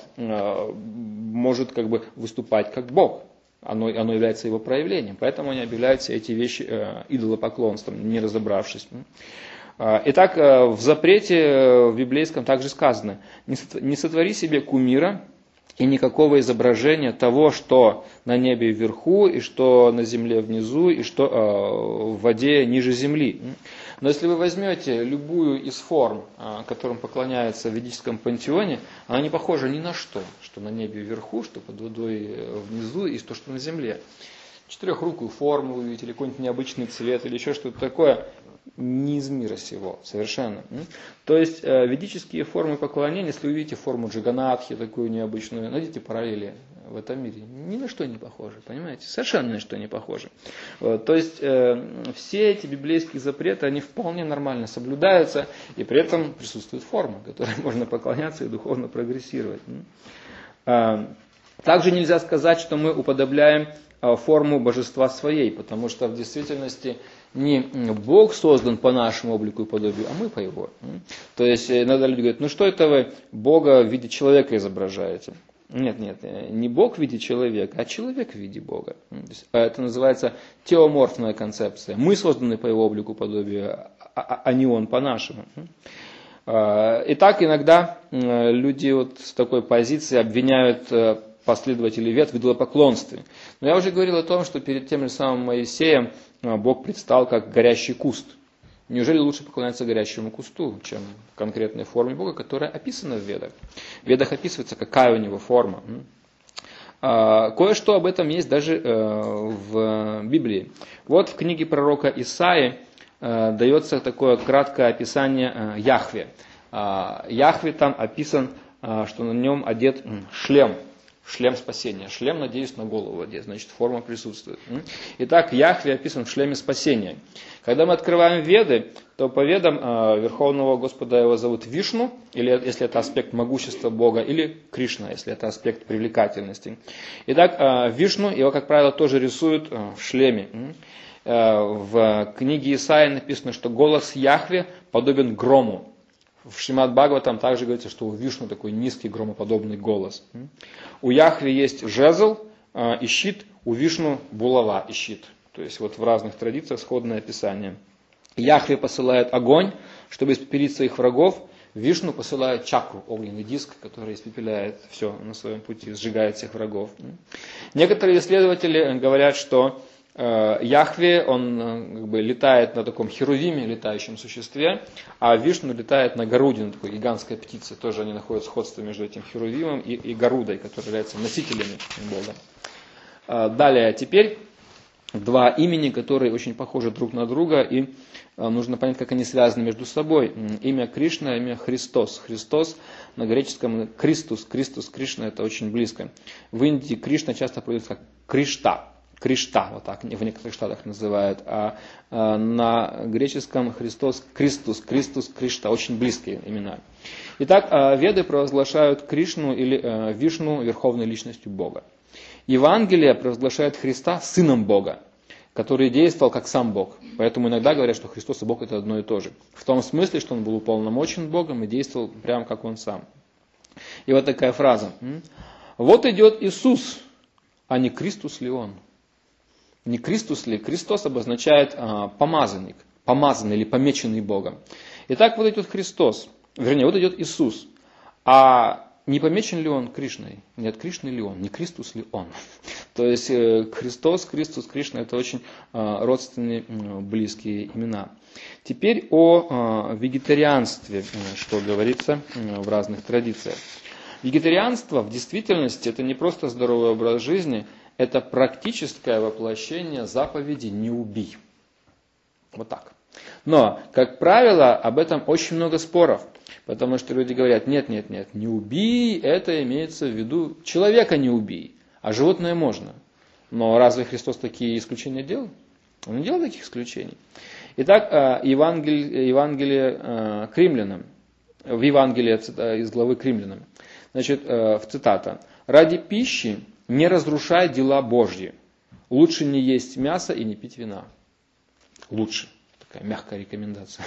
может как бы выступать как Бог. Оно является его проявлением. Поэтому они объявляют все эти вещи идолопоклонством, не разобравшись. Итак, в запрете в библейском также сказано: «Не сотвори себе кумира и никакого изображения того, что на небе вверху, и что на земле внизу, и что в воде ниже земли». Но если вы возьмете любую из форм, которым поклоняются в ведическом пантеоне, она не похожа ни на что на небе вверху, что под водой внизу, и что на земле. Четырехрукую форму увидите, или какой-нибудь необычный цвет, или еще что-то такое, не из мира сего, совершенно. То есть ведические формы поклонения, если вы видите форму Джаганатхи, такую необычную, найдите параллели в этом мире, ни на что не похожи, понимаете? Совершенно ни на что не похожи. То есть все эти библейские запреты, они вполне нормально соблюдаются, и при этом присутствует форма, которой можно поклоняться и духовно прогрессировать. Также нельзя сказать, что мы уподобляем форму божества своей, потому что в действительности не Бог создан по нашему облику и подобию, а мы по его. То есть иногда люди говорят: ну что это вы Бога в виде человека изображаете? Нет, не Бог в виде человека, а человек в виде Бога. Это называется теоморфная концепция. Мы созданы по его облику и подобию, а не он по нашему. Итак, иногда люди вот с такой позиции обвиняют последователей вет в идолопоклонстве. Но я уже говорил о том, что перед тем же самым Моисеем Бог предстал как горящий куст. Неужели лучше поклоняться горящему кусту, чем конкретной форме Бога, которая описана в Ведах? В Ведах описывается, какая у него форма. Кое-что об этом есть даже в Библии. Вот в книге пророка Исаии дается такое краткое описание Яхве. Яхве там описан, что на нем одет шлем. Шлем спасения. Шлем, надеюсь, на голову одет, значит, форма присутствует. Итак, Яхве описан в шлеме спасения. Когда мы открываем Веды, то по Ведам Верховного Господа его зовут Вишну, или если это аспект могущества Бога, или Кришна, если это аспект привлекательности. Итак, Вишну, его, как правило, тоже рисуют в шлеме. В книге Исаии написано, что голос Яхве подобен грому. В Шримад Бхагаватам также говорится, что у Вишну такой низкий громоподобный голос. У Яхве есть жезл и щит, у Вишну булава и щит. То есть вот в разных традициях сходное описание. Яхве посылает огонь, чтобы испепелить своих врагов. Вишну посылает чакру, огненный диск, который испепеляет все на своем пути, сжигает всех врагов. Некоторые исследователи говорят, что Яхве, он как бы летает на таком херувиме, летающем существе, а Вишну летает на Гаруде, на такой гигантской птице. Тоже они находят сходство между этим херувимом и Гарудой, которые являются носителями Бога. Далее, теперь два имени, которые очень похожи друг на друга, и нужно понять, как они связаны между собой. Имя Кришна, имя Христос. Христос на греческом Кристус, Кришна, это очень близко. В Индии Кришна часто переводится как Кришта. Кришта, вот так в некоторых штатах называют. А на греческом Христос, Кристус, Кришта, очень близкие имена. Итак, веды провозглашают Кришну или Вишну верховной личностью Бога. Евангелие провозглашает Христа сыном Бога, который действовал как сам Бог. Поэтому иногда говорят, что Христос и Бог это одно и то же. В том смысле, что он был уполномочен Богом и действовал прямо как он сам. И вот такая фраза. Вот идет Иисус, а не Кристус ли он? Не Кристус ли? Христос обозначает помазанник, помазанный или помеченный Богом. Итак, вот идет Христос, вернее, вот идет Иисус. А не помечен ли он Кришной? Не от Кришны ли он? Не Кристус ли он? То есть Христос, Кристус, Кришна это очень родственные, близкие имена. Теперь о вегетарианстве, что говорится в разных традициях. Вегетарианство в действительности это не просто здоровый образ жизни, это практическое воплощение заповеди «не убий». Вот так. Но, как правило, об этом очень много споров. Потому что люди говорят, нет, не убий, это имеется в виду, человека не убий, а животное можно. Но разве Христос такие исключения делал? Он не делал таких исключений. Итак, Евангелие к римлянам, в Евангелии из главы к римлянам, значит, цитата. «Ради пищи не разрушай дела Божьи, лучше не есть мясо и не пить вина». Лучше. Такая мягкая рекомендация.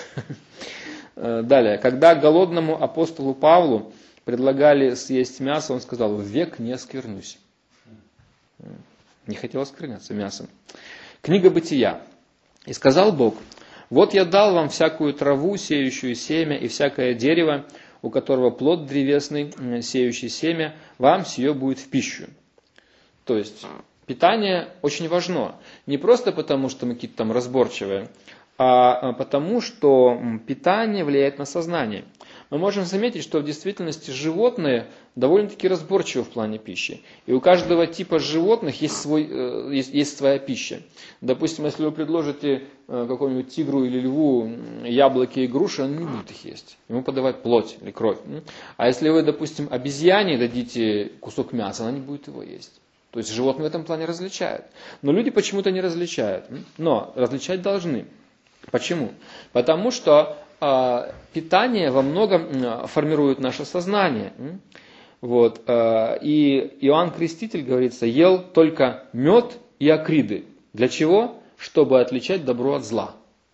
Далее. Когда голодному апостолу Павлу предлагали съесть мясо, он сказал, век не осквернусь. Не хотел оскверняться мясом. Книга Бытия. И сказал Бог, вот я дал вам всякую траву, сеющую семя, и всякое дерево, у которого плод древесный, сеющий семя, вам сие будет в пищу. То есть, питание очень важно. Не просто потому, что мы какие-то там разборчивые, а потому, что питание влияет на сознание. Мы можем заметить, что в действительности животные довольно-таки разборчивы в плане пищи. И у каждого типа животных есть своя пища. Допустим, если вы предложите какому-нибудь тигру или льву яблоки и груши, он не будет их есть. Ему подавать плоть или кровь. А если вы, допустим, обезьяне дадите кусок мяса, она не будет его есть. То есть животные в этом плане различают. Но люди почему-то не различают. Но различать должны. Почему? Потому что питание во многом формирует наше сознание. Вот. И Иоанн Креститель, говорится, ел только мед и акриды. Для чего? Чтобы отличать добро от зла.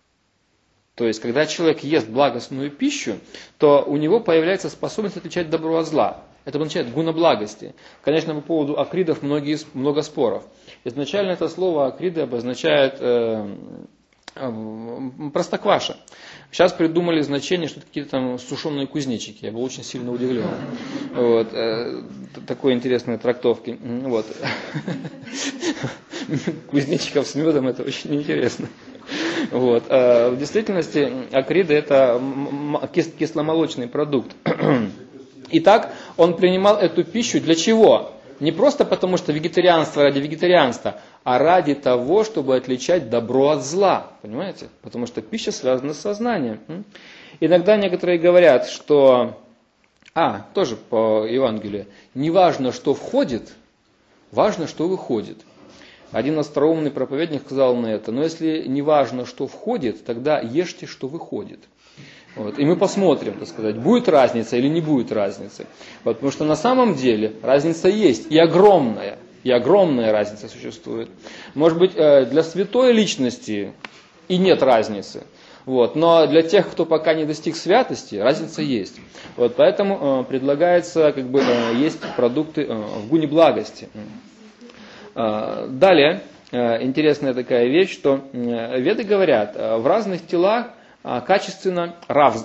То есть, когда человек ест благостную пищу, то у него появляется способность отличать добро от зла. Это означает гуна благости. Конечно, по поводу акридов много споров. Изначально это слово акриды обозначает простокваша. Сейчас придумали значение, что это какие-то там сушеные кузнечики. Я был очень сильно удивлен. Вот. Такой интересной трактовки. Вот. Кузнечиков с медом это очень интересно. Вот. В действительности акриды это кисломолочный продукт. Итак, он принимал эту пищу для чего? Не просто потому, что вегетарианство ради вегетарианства, а ради того, чтобы отличать добро от зла. Понимаете? Потому что пища связана с сознанием. Иногда некоторые говорят, что, тоже по Евангелию, не важно, что входит, важно, что выходит. Один остроумный проповедник сказал на это, но если не важно, что входит, тогда ешьте, что выходит. Вот. И мы посмотрим, так сказать, будет разница или не будет разницы. Вот, потому что на самом деле разница есть, и огромная разница существует. Может быть, для святой личности и нет разницы. Вот. Но для тех, кто пока не достиг святости, разница есть. Вот. Поэтому предлагается есть продукты в гуне благости. Далее, интересная такая вещь, что веды говорят, в разных телах качественно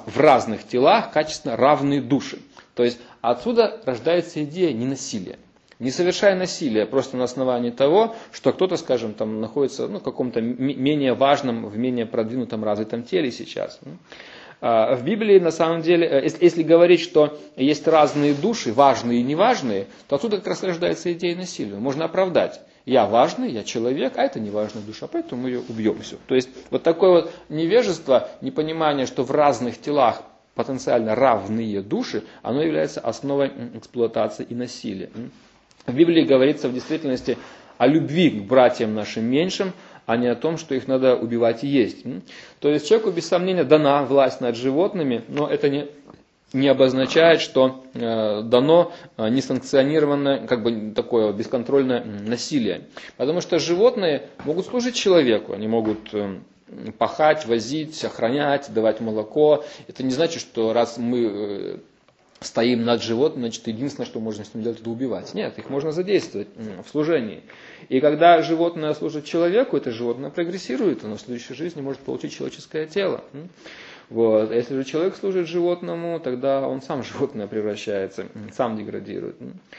равные души. То есть отсюда рождается идея ненасилия. Не совершая насилия просто на основании того, что кто-то, скажем, там находится в каком-то менее важном, в менее продвинутом, развитом теле сейчас. В Библии, на самом деле, если говорить, что есть разные души, важные и неважные, то отсюда как раз рождается идея насилия. Можно оправдать. я важный, я человек, а это не важная душа, поэтому мы ее убьем. Все. То есть вот такое вот невежество, непонимание, что в разных телах потенциально равные души, оно является основой эксплуатации и насилия. В Библии говорится в действительности о любви к братьям нашим меньшим, а не о том, что их надо убивать и есть. То есть человеку без сомнения дана власть над животными, но это не обозначает, что дано несанкционированное, как бы такое бесконтрольное насилие. Потому что животные могут служить человеку, они могут пахать, возить, охранять, давать молоко. Это не значит, что раз мы стоим над животным, значит, единственное, что можно с ним делать, это убивать. Нет, их можно задействовать в служении. И когда животное служит человеку, это животное прогрессирует, оно в следующей жизни может получить человеческое тело. Вот. Если же человек служит животному, тогда он сам в животное превращается, сам деградирует.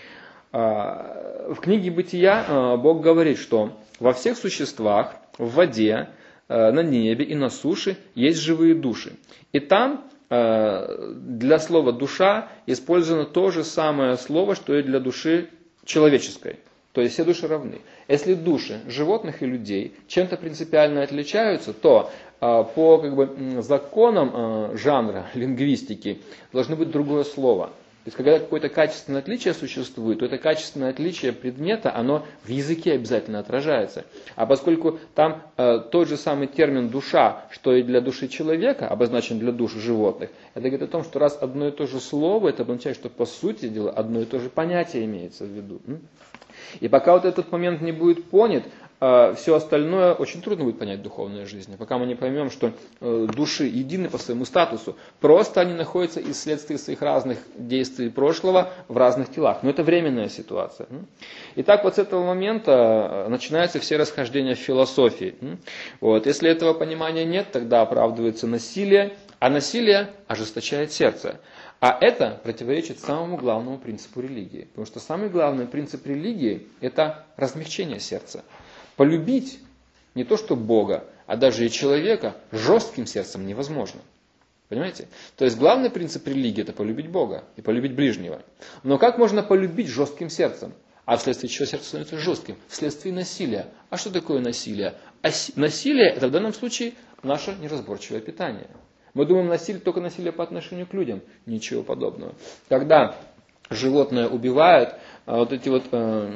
В книге «Бытия» Бог говорит, что во всех существах, в воде, на небе и на суше есть живые души. И там для слова «душа» использовано то же самое слово, что и для души человеческой. То есть все души равны. Если души животных и людей чем-то принципиально отличаются, то по законам жанра, лингвистики должно быть другое слово. То есть, когда какое-то качественное отличие существует, то это качественное отличие предмета, оно в языке обязательно отражается. А поскольку там тот же самый термин «душа», что и для души человека, обозначен для душ животных, это говорит о том, что раз одно и то же слово, это означает, что по сути дела одно и то же понятие имеется в виду. И пока вот этот момент не будет понят, все остальное очень трудно будет понять в духовной жизни. Пока мы не поймем, что души едины по своему статусу, просто они находятся из следствия своих разных действий прошлого в разных телах. Но это временная ситуация. Итак, вот с этого момента начинаются все расхождения в философии. Вот. Если этого понимания нет, тогда оправдывается насилие, а насилие ожесточает сердце. А это противоречит самому главному принципу религии. Потому что самый главный принцип религии – это размягчение сердца. Полюбить не то что Бога, а даже и человека жестким сердцем невозможно. Понимаете? То есть главный принцип религии – это полюбить Бога и полюбить ближнего. Но как можно полюбить жестким сердцем? А вследствие чего сердце становится жестким? Вследствие насилия. А что такое насилие? Насилие – это в данном случае наше неразборчивое питание. Мы думаем, насилие только насилие по отношению к людям. Ничего подобного. Когда животное убивает, вот эти вот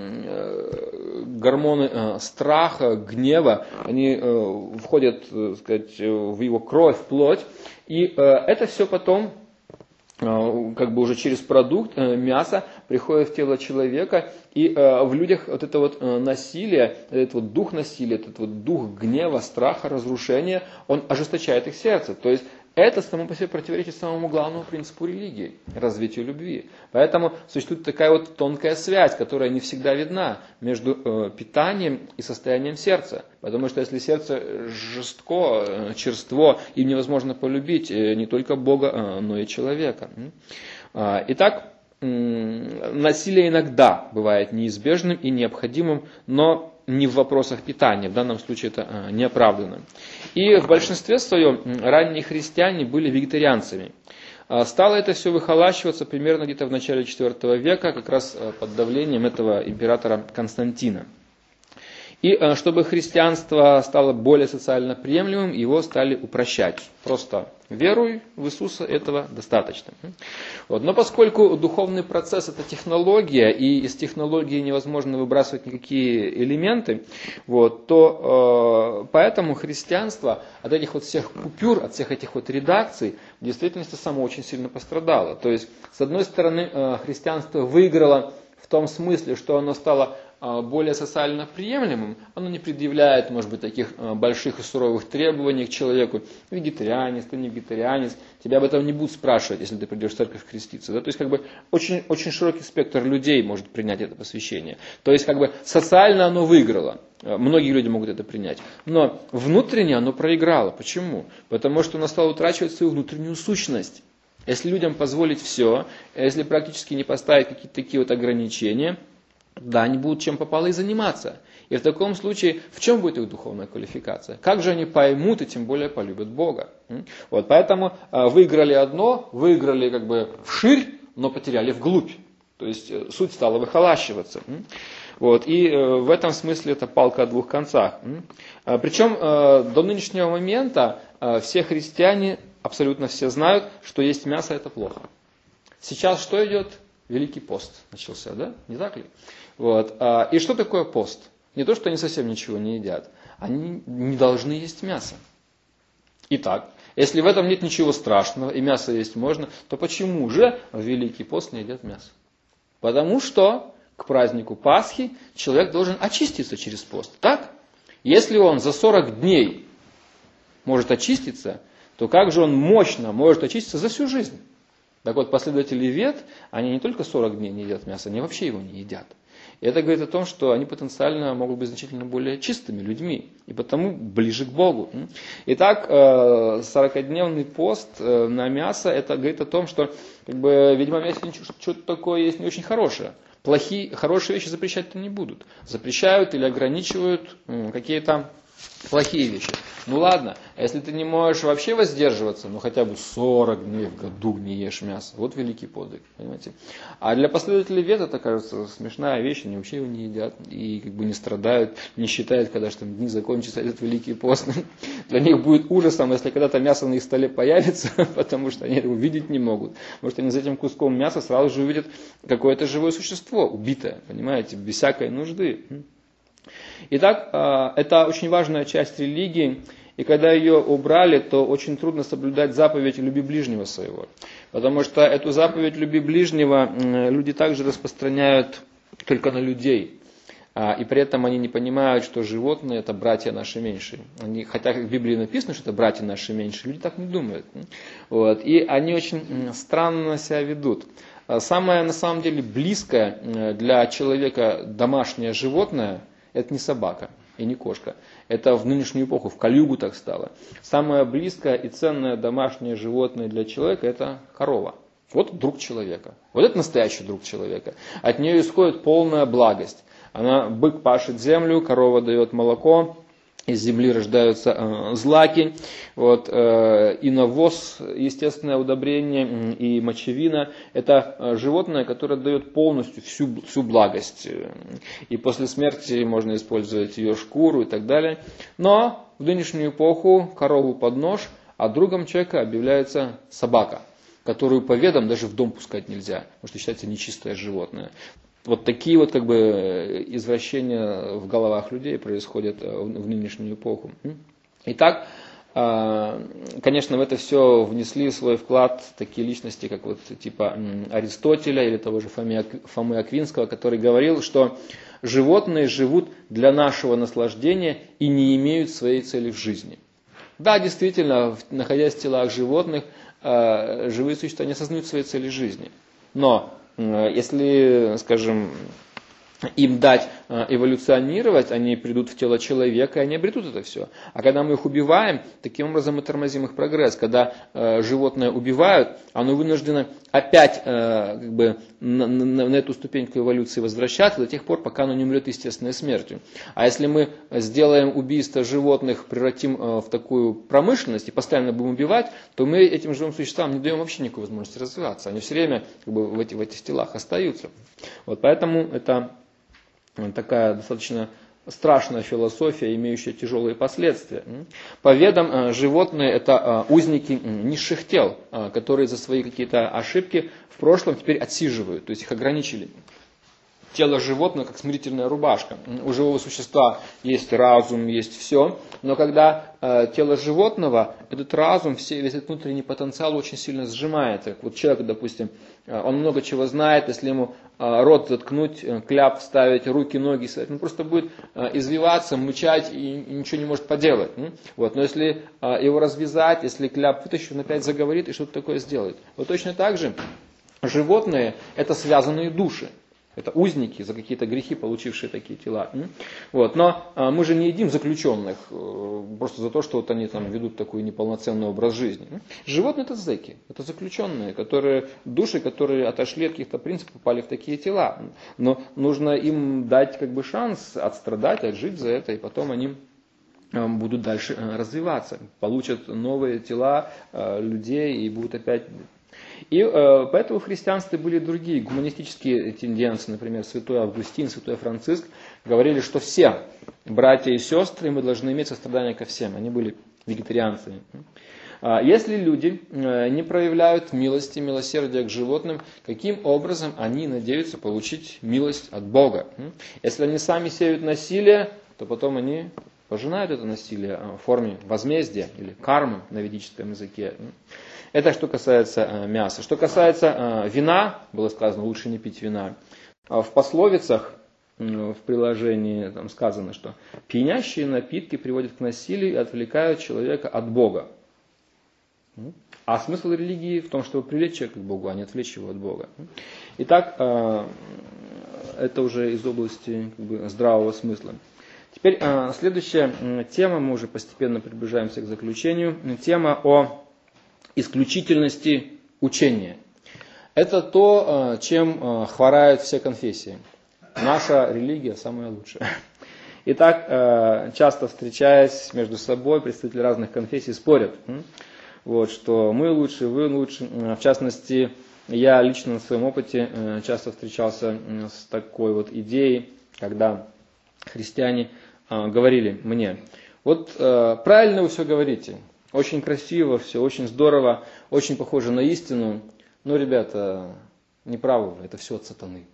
гормоны страха, гнева, они входят, так сказать, в его кровь, в плоть. И это все потом, как бы уже через продукт, мясо, приходит в тело человека. И в людях вот это вот насилие, этот вот дух насилия, этот вот дух гнева, страха, разрушения, он ожесточает их сердце. То есть это само по себе противоречит самому главному принципу религии – развитию любви. Поэтому существует такая вот тонкая связь, которая не всегда видна между питанием и состоянием сердца. Потому что если сердце жестко, черство, им невозможно полюбить не только Бога, но и человека. Итак, насилие иногда бывает неизбежным и необходимым, но не в вопросах питания, в данном случае это неоправданно. И в большинстве своем ранние христиане были вегетарианцами. Стало это все выхолащиваться примерно где-то в начале IV века, как раз под давлением этого императора Константина. И чтобы христианство стало более социально приемлемым, его стали упрощать. Просто веруй в Иисуса, этого достаточно. Вот. Но поскольку духовный процесс – это технология, и из технологии невозможно выбрасывать никакие элементы, вот, то поэтому христианство от этих вот всех купюр, от всех этих вот редакций в действительности само очень сильно пострадало. То есть, с одной стороны, христианство выиграло в том смысле, что оно стало более социально приемлемым, оно не предъявляет, может быть, таких больших и суровых требований к человеку. Вегетарианец, ты не вегетарианец, тебя об этом не будут спрашивать, если ты придешь в церковь креститься. Да? То есть, как бы, очень, очень широкий спектр людей может принять это посвящение. То есть, как бы, социально оно выиграло. Многие люди могут это принять. Но внутренне оно проиграло. Почему? Потому что оно стало утрачивать свою внутреннюю сущность. Если людям позволить все, если практически не поставить какие-то такие вот ограничения, да, они будут чем попало и заниматься. И в таком случае, в чем будет их духовная квалификация? Как же они поймут и тем более полюбят Бога? Вот, поэтому выиграли одно, выиграли как бы вширь, но потеряли вглубь. То есть суть стала выхолащиваться. Вот. И в этом смысле это палка о двух концах. Причем до нынешнего момента все христиане, абсолютно все знают, что есть мясо это плохо. Сейчас что идет? Великий пост начался, да? Не так ли? Вот. И что такое пост? Не то, что они совсем ничего не едят. Они не должны есть мясо. Итак, если в этом нет ничего страшного, и мясо есть можно, то почему же в Великий пост не едят мясо? Потому что к празднику Пасхи человек должен очиститься через пост. Так? Если он за 40 дней может очиститься, то как же он мощно может очиститься за всю жизнь? Так вот, последователи вет, они не только 40 дней не едят мясо, они вообще его не едят. И это говорит о том, что они потенциально могут быть значительно более чистыми людьми, и потому ближе к Богу. Итак, 40-дневный пост на мясо, это говорит о том, что, видимо, в мясе что-то такое есть не очень хорошее. Хорошие вещи запрещать-то не будут. Запрещают или ограничивают какие-то плохие вещи. Ну ладно, если ты не можешь вообще воздерживаться, хотя бы 40 дней в году не ешь мясо, вот великий подвиг, понимаете. А для последователей вет это, кажется, смешная вещь, они вообще его не едят и не страдают, не считают, когда же там дни закончатся этот великий пост. Для них будет ужасом, если когда-то мясо на их столе появится, потому что они его видеть не могут. Может, они за этим куском мяса сразу же увидят какое-то живое существо, убитое, понимаете, без всякой нужды. Итак, это очень важная часть религии, и когда ее убрали, то очень трудно соблюдать заповедь «люби ближнего своего». Потому что эту заповедь «люби ближнего» люди также распространяют только на людей. И при этом они не понимают, что животные – это братья наши меньшие. Хотя в Библии написано, что это братья наши меньшие, люди так не думают. Вот. И они очень странно себя ведут. Самое на самом деле близкое для человека домашнее животное – это не собака и не кошка. Это в нынешнюю эпоху, в Кали-югу так стало. Самое близкое и ценное домашнее животное для человека – это корова. Вот друг человека. Вот это настоящий друг человека. От нее исходит полная благость. Бык пашет землю, корова дает молоко, из земли рождаются злаки, и навоз, естественное удобрение, и мочевина. Это животное, которое дает полностью всю благость. И после смерти можно использовать ее шкуру и так далее. Но в нынешнюю эпоху корову под нож, а другом человека объявляется собака, которую по ведам даже в дом пускать нельзя, потому что считается нечистое животное. Вот такие извращения в головах людей происходят в нынешнюю эпоху. Итак, конечно, в это все внесли свой вклад такие личности, как типа Аристотеля или того же Фомы Аквинского, который говорил, что животные живут для нашего наслаждения и не имеют своей цели в жизни. Да, действительно, находясь в телах животных, живые существа не осознают своей цели жизни. Но если, скажем, им дать эволюционировать, они придут в тело человека, и они обретут это все. А когда мы их убиваем, таким образом мы тормозим их прогресс. Когда животное убивают, оно вынуждено опять на эту ступеньку эволюции возвращаться до тех пор, пока оно не умрет естественной смертью. А если мы сделаем убийство животных, превратим в такую промышленность и постоянно будем убивать, то мы этим живым существам не даем вообще никакой возможности развиваться. Они все время в этих телах остаются. Поэтому это такая достаточно страшная философия, имеющая тяжелые последствия. По ведам животные – это узники низших тел, которые за свои какие-то ошибки в прошлом теперь отсиживают, то есть их ограничили. Тело животного как смирительная рубашка. У живого существа есть разум, есть все, но когда тело животного, этот разум, весь этот внутренний потенциал очень сильно сжимается. Вот человек, допустим, он много чего знает, если ему рот заткнуть, кляп вставить, руки, ноги вставить, он просто будет извиваться, мычать и ничего не может поделать. Но если его развязать, если кляп вытащить, он опять заговорит и что-то такое сделает. Вот точно так же животные – это связанные души. Это узники за какие-то грехи, получившие такие тела. Но мы же не едим заключенных просто за то, что они там ведут такой неполноценный образ жизни. Животные – это зэки, это заключенные, души, которые отошли от каких-то принципов, попали в такие тела. Но нужно им дать шанс отстрадать, отжить за это, и потом они будут дальше развиваться, получат новые тела людей и будут опять И поэтому в христианстве были другие гуманистические тенденции, например, святой Августин, святой Франциск говорили, что все братья и сестры, мы должны иметь сострадание ко всем. Они были вегетарианцами. Если люди не проявляют милости, милосердия к животным, каким образом они надеются получить милость от Бога? Если они сами сеют насилие, то потом они пожинают это насилие в форме возмездия или кармы на ведическом языке. Это что касается мяса. Что касается вина, было сказано, лучше не пить вина. В пословицах, в приложении там сказано, что пьянящие напитки приводят к насилию и отвлекают человека от Бога. А смысл религии в том, чтобы привлечь человека к Богу, а не отвлечь его от Бога. Итак, это уже из области здравого смысла. Теперь следующая тема, мы уже постепенно приближаемся к заключению. Тема о исключительности учения. Это то, чем хворают все конфессии. Наша религия самая лучшая. Итак, часто встречаясь между собой, представители разных конфессий спорят, вот, что мы лучше, вы лучше. В частности, я лично на своем опыте часто встречался с такой вот идеей, когда христиане говорили мне: вот правильно вы все говорите, очень красиво все, очень здорово, очень похоже на истину, но, ребята, неправы вы, это все от сатаны.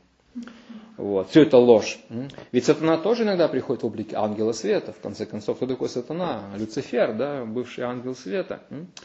Вот, все это ложь. Ведь сатана тоже иногда приходит в облике ангела света. В конце концов, кто такой сатана? Люцифер, да, бывший ангел света.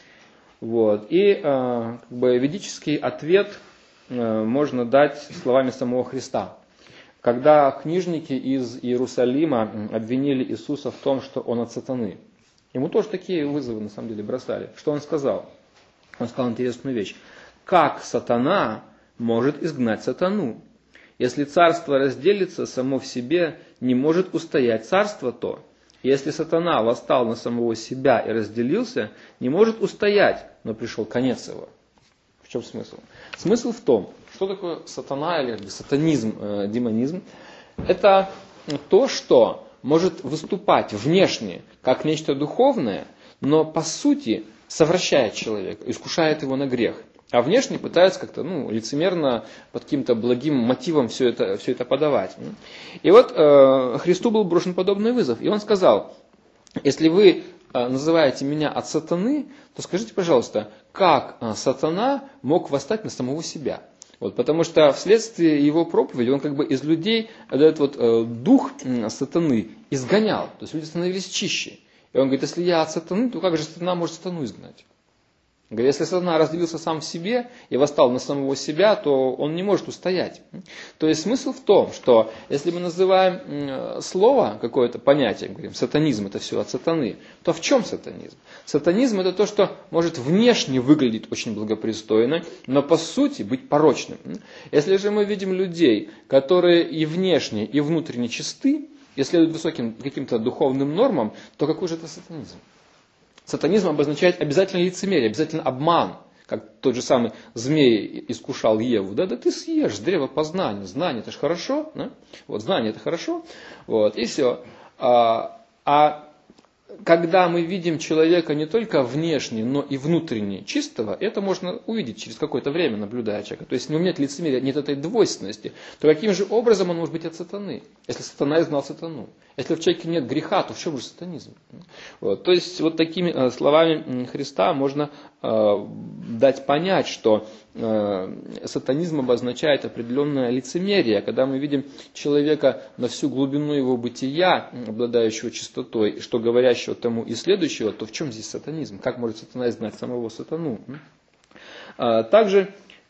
Вот. И ведический ответ можно дать словами самого Христа. Когда книжники из Иерусалима обвинили Иисуса в том, что он от сатаны, ему тоже такие вызовы на самом деле бросали. Что он сказал? Он сказал интересную вещь. Как сатана может изгнать сатану? Если царство разделится само в себе, не может устоять царство то. Если сатана восстал на самого себя и разделился, не может устоять, но пришел конец его. В чем смысл? Смысл в том, что такое сатана или сатанизм, демонизм. Это то, что может выступать внешне как нечто духовное, но по сути совращает человека, искушает его на грех. А внешне пытаются как-то лицемерно, под каким-то благим мотивом все это подавать. И вот Христу был брошен подобный вызов. И он сказал: если вы называете меня от сатаны, то скажите, пожалуйста, как сатана мог восстать на самого себя? Вот, потому что вследствие его проповеди он как бы из людей этот дух сатаны изгонял. То есть люди становились чище. И он говорит: если я от сатаны, то как же сатана может сатану изгнать? Говорит, если сатана разделился сам в себе и восстал на самого себя, то он не может устоять. То есть смысл в том, что если мы называем слово, какое-то понятие, говорим, сатанизм это все от сатаны, то в чем сатанизм? Сатанизм это то, что может внешне выглядеть очень благопристойно, но по сути быть порочным. Если же мы видим людей, которые и внешне, и внутренне чисты, и следуют высоким каким-то духовным нормам, то какой же это сатанизм? Сатанизм обозначает обязательно лицемерие, обязательно обман. Как тот же самый змей искушал Еву. Да ты съешь с древа познания. Знание это же хорошо. Да? Вот, знание это хорошо. Вот, и все. Когда мы видим человека не только внешне, но и внутренне чистого, это можно увидеть через какое-то время, наблюдая человека. То есть, если у него нет лицемерия, нет этой двойственности, то каким же образом он может быть от сатаны? Если сатана изгнал сатану. Если в человеке нет греха, то в чем же сатанизм? Вот. То есть, вот такими словами Христа можно дать понять, что сатанизм обозначает определенное лицемерие. Когда мы видим человека на всю глубину его бытия, обладающего чистотой, что говорящего тому и следующего, то в чем здесь сатанизм? Как может сатана изгнать самого сатану? Также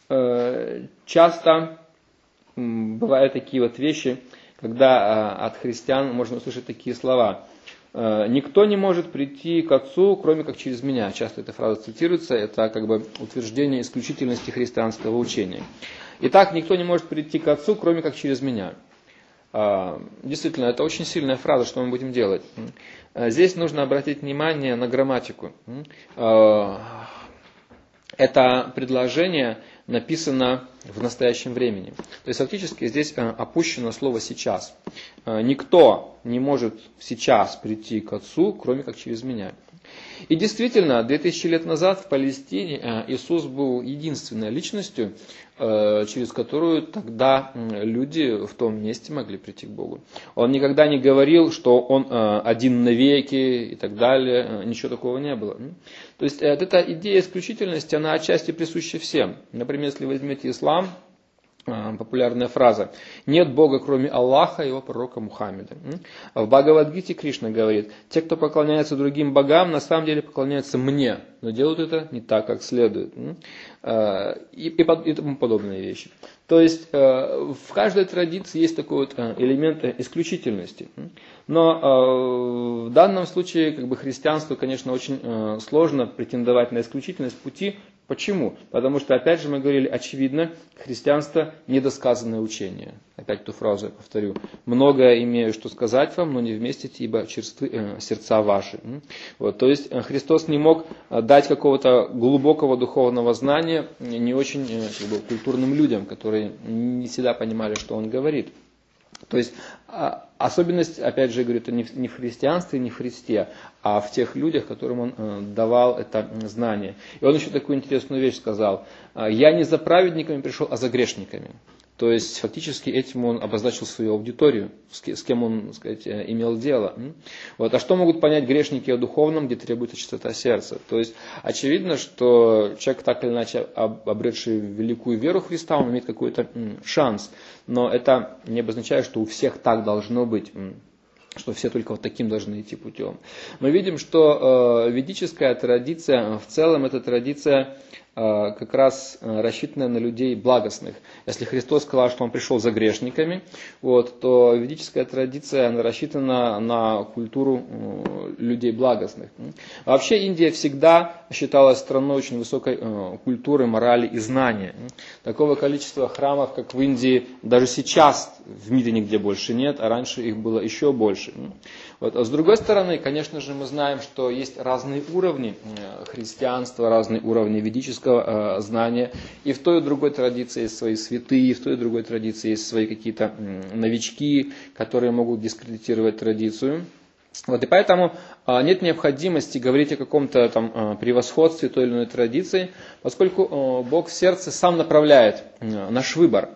часто бывают такие вот вещи, когда от христиан можно услышать такие слова. «Никто не может прийти к Отцу, кроме как через меня». Часто эта фраза цитируется, это как бы утверждение исключительности христианского учения. Итак, никто не может прийти к Отцу, кроме как через меня. Действительно, это очень сильная фраза, что мы будем делать. Здесь нужно обратить внимание на грамматику. Это предложение написано в настоящем времени. То есть фактически здесь опущено слово «сейчас». Никто не может сейчас прийти к Отцу, кроме как через меня. И действительно, 2000 лет назад в Палестине Иисус был единственной личностью, через которую тогда люди в том месте могли прийти к Богу. Он никогда не говорил, что Он один навеки и так далее, ничего такого не было. То есть эта идея исключительности, она отчасти присуща всем. Например, если возьмете ислам, популярная фраза: «Нет Бога, кроме Аллаха и его пророка Мухаммеда». В Бхагавад-гите Кришна говорит: «Те, кто поклоняется другим богам, на самом деле поклоняются мне, но делают это не так, как следует». И тому подобные вещи. То есть в каждой традиции есть такой вот элемент исключительности. Но в данном случае христианству, конечно, очень сложно претендовать на исключительность пути. Почему? Потому что, опять же, мы говорили, очевидно, христианство недосказанное учение. Опять ту фразу я повторю. «Многое имею, что сказать вам, но не вместите, ибо черствы сердца ваши». Вот, то есть Христос не мог дать какого-то глубокого духовного знания не очень культурным людям, которые не всегда понимали, что Он говорит. То есть особенность, опять же, говорю, это не в христианстве, не в Христе, а в тех людях, которым Он давал это знание. И Он еще такую интересную вещь сказал: «Я не за праведниками пришел, а за грешниками». То есть фактически этим Он обозначил свою аудиторию, с кем Он, имел дело. Вот. А что могут понять грешники о духовном, где требуется чистота сердца? То есть очевидно, что человек, так или иначе обретший великую веру в Христа, он имеет какой-то шанс. Но это не обозначает, что у всех так должно быть, что все только вот таким должны идти путем. Мы видим, что ведическая традиция, в целом, это традиция как раз рассчитанная на людей благостных. Если Христос сказал, что Он пришел за грешниками, то ведическая традиция, она рассчитана на культуру людей благостных. Вообще Индия всегда считалась страной очень высокой культуры, морали и знания. Такого количества храмов, как в Индии, даже сейчас в мире нигде больше нет, а раньше их было еще больше. Вот. А с другой стороны, конечно же, мы знаем, что есть разные уровни христианства, разные уровни ведического знания. И в той и другой традиции есть свои святые, в той и другой традиции есть свои какие-то новички, которые могут дискредитировать традицию. Вот, и поэтому нет необходимости говорить о каком-то там превосходстве той или иной традиции, поскольку Бог в сердце сам направляет наш выбор.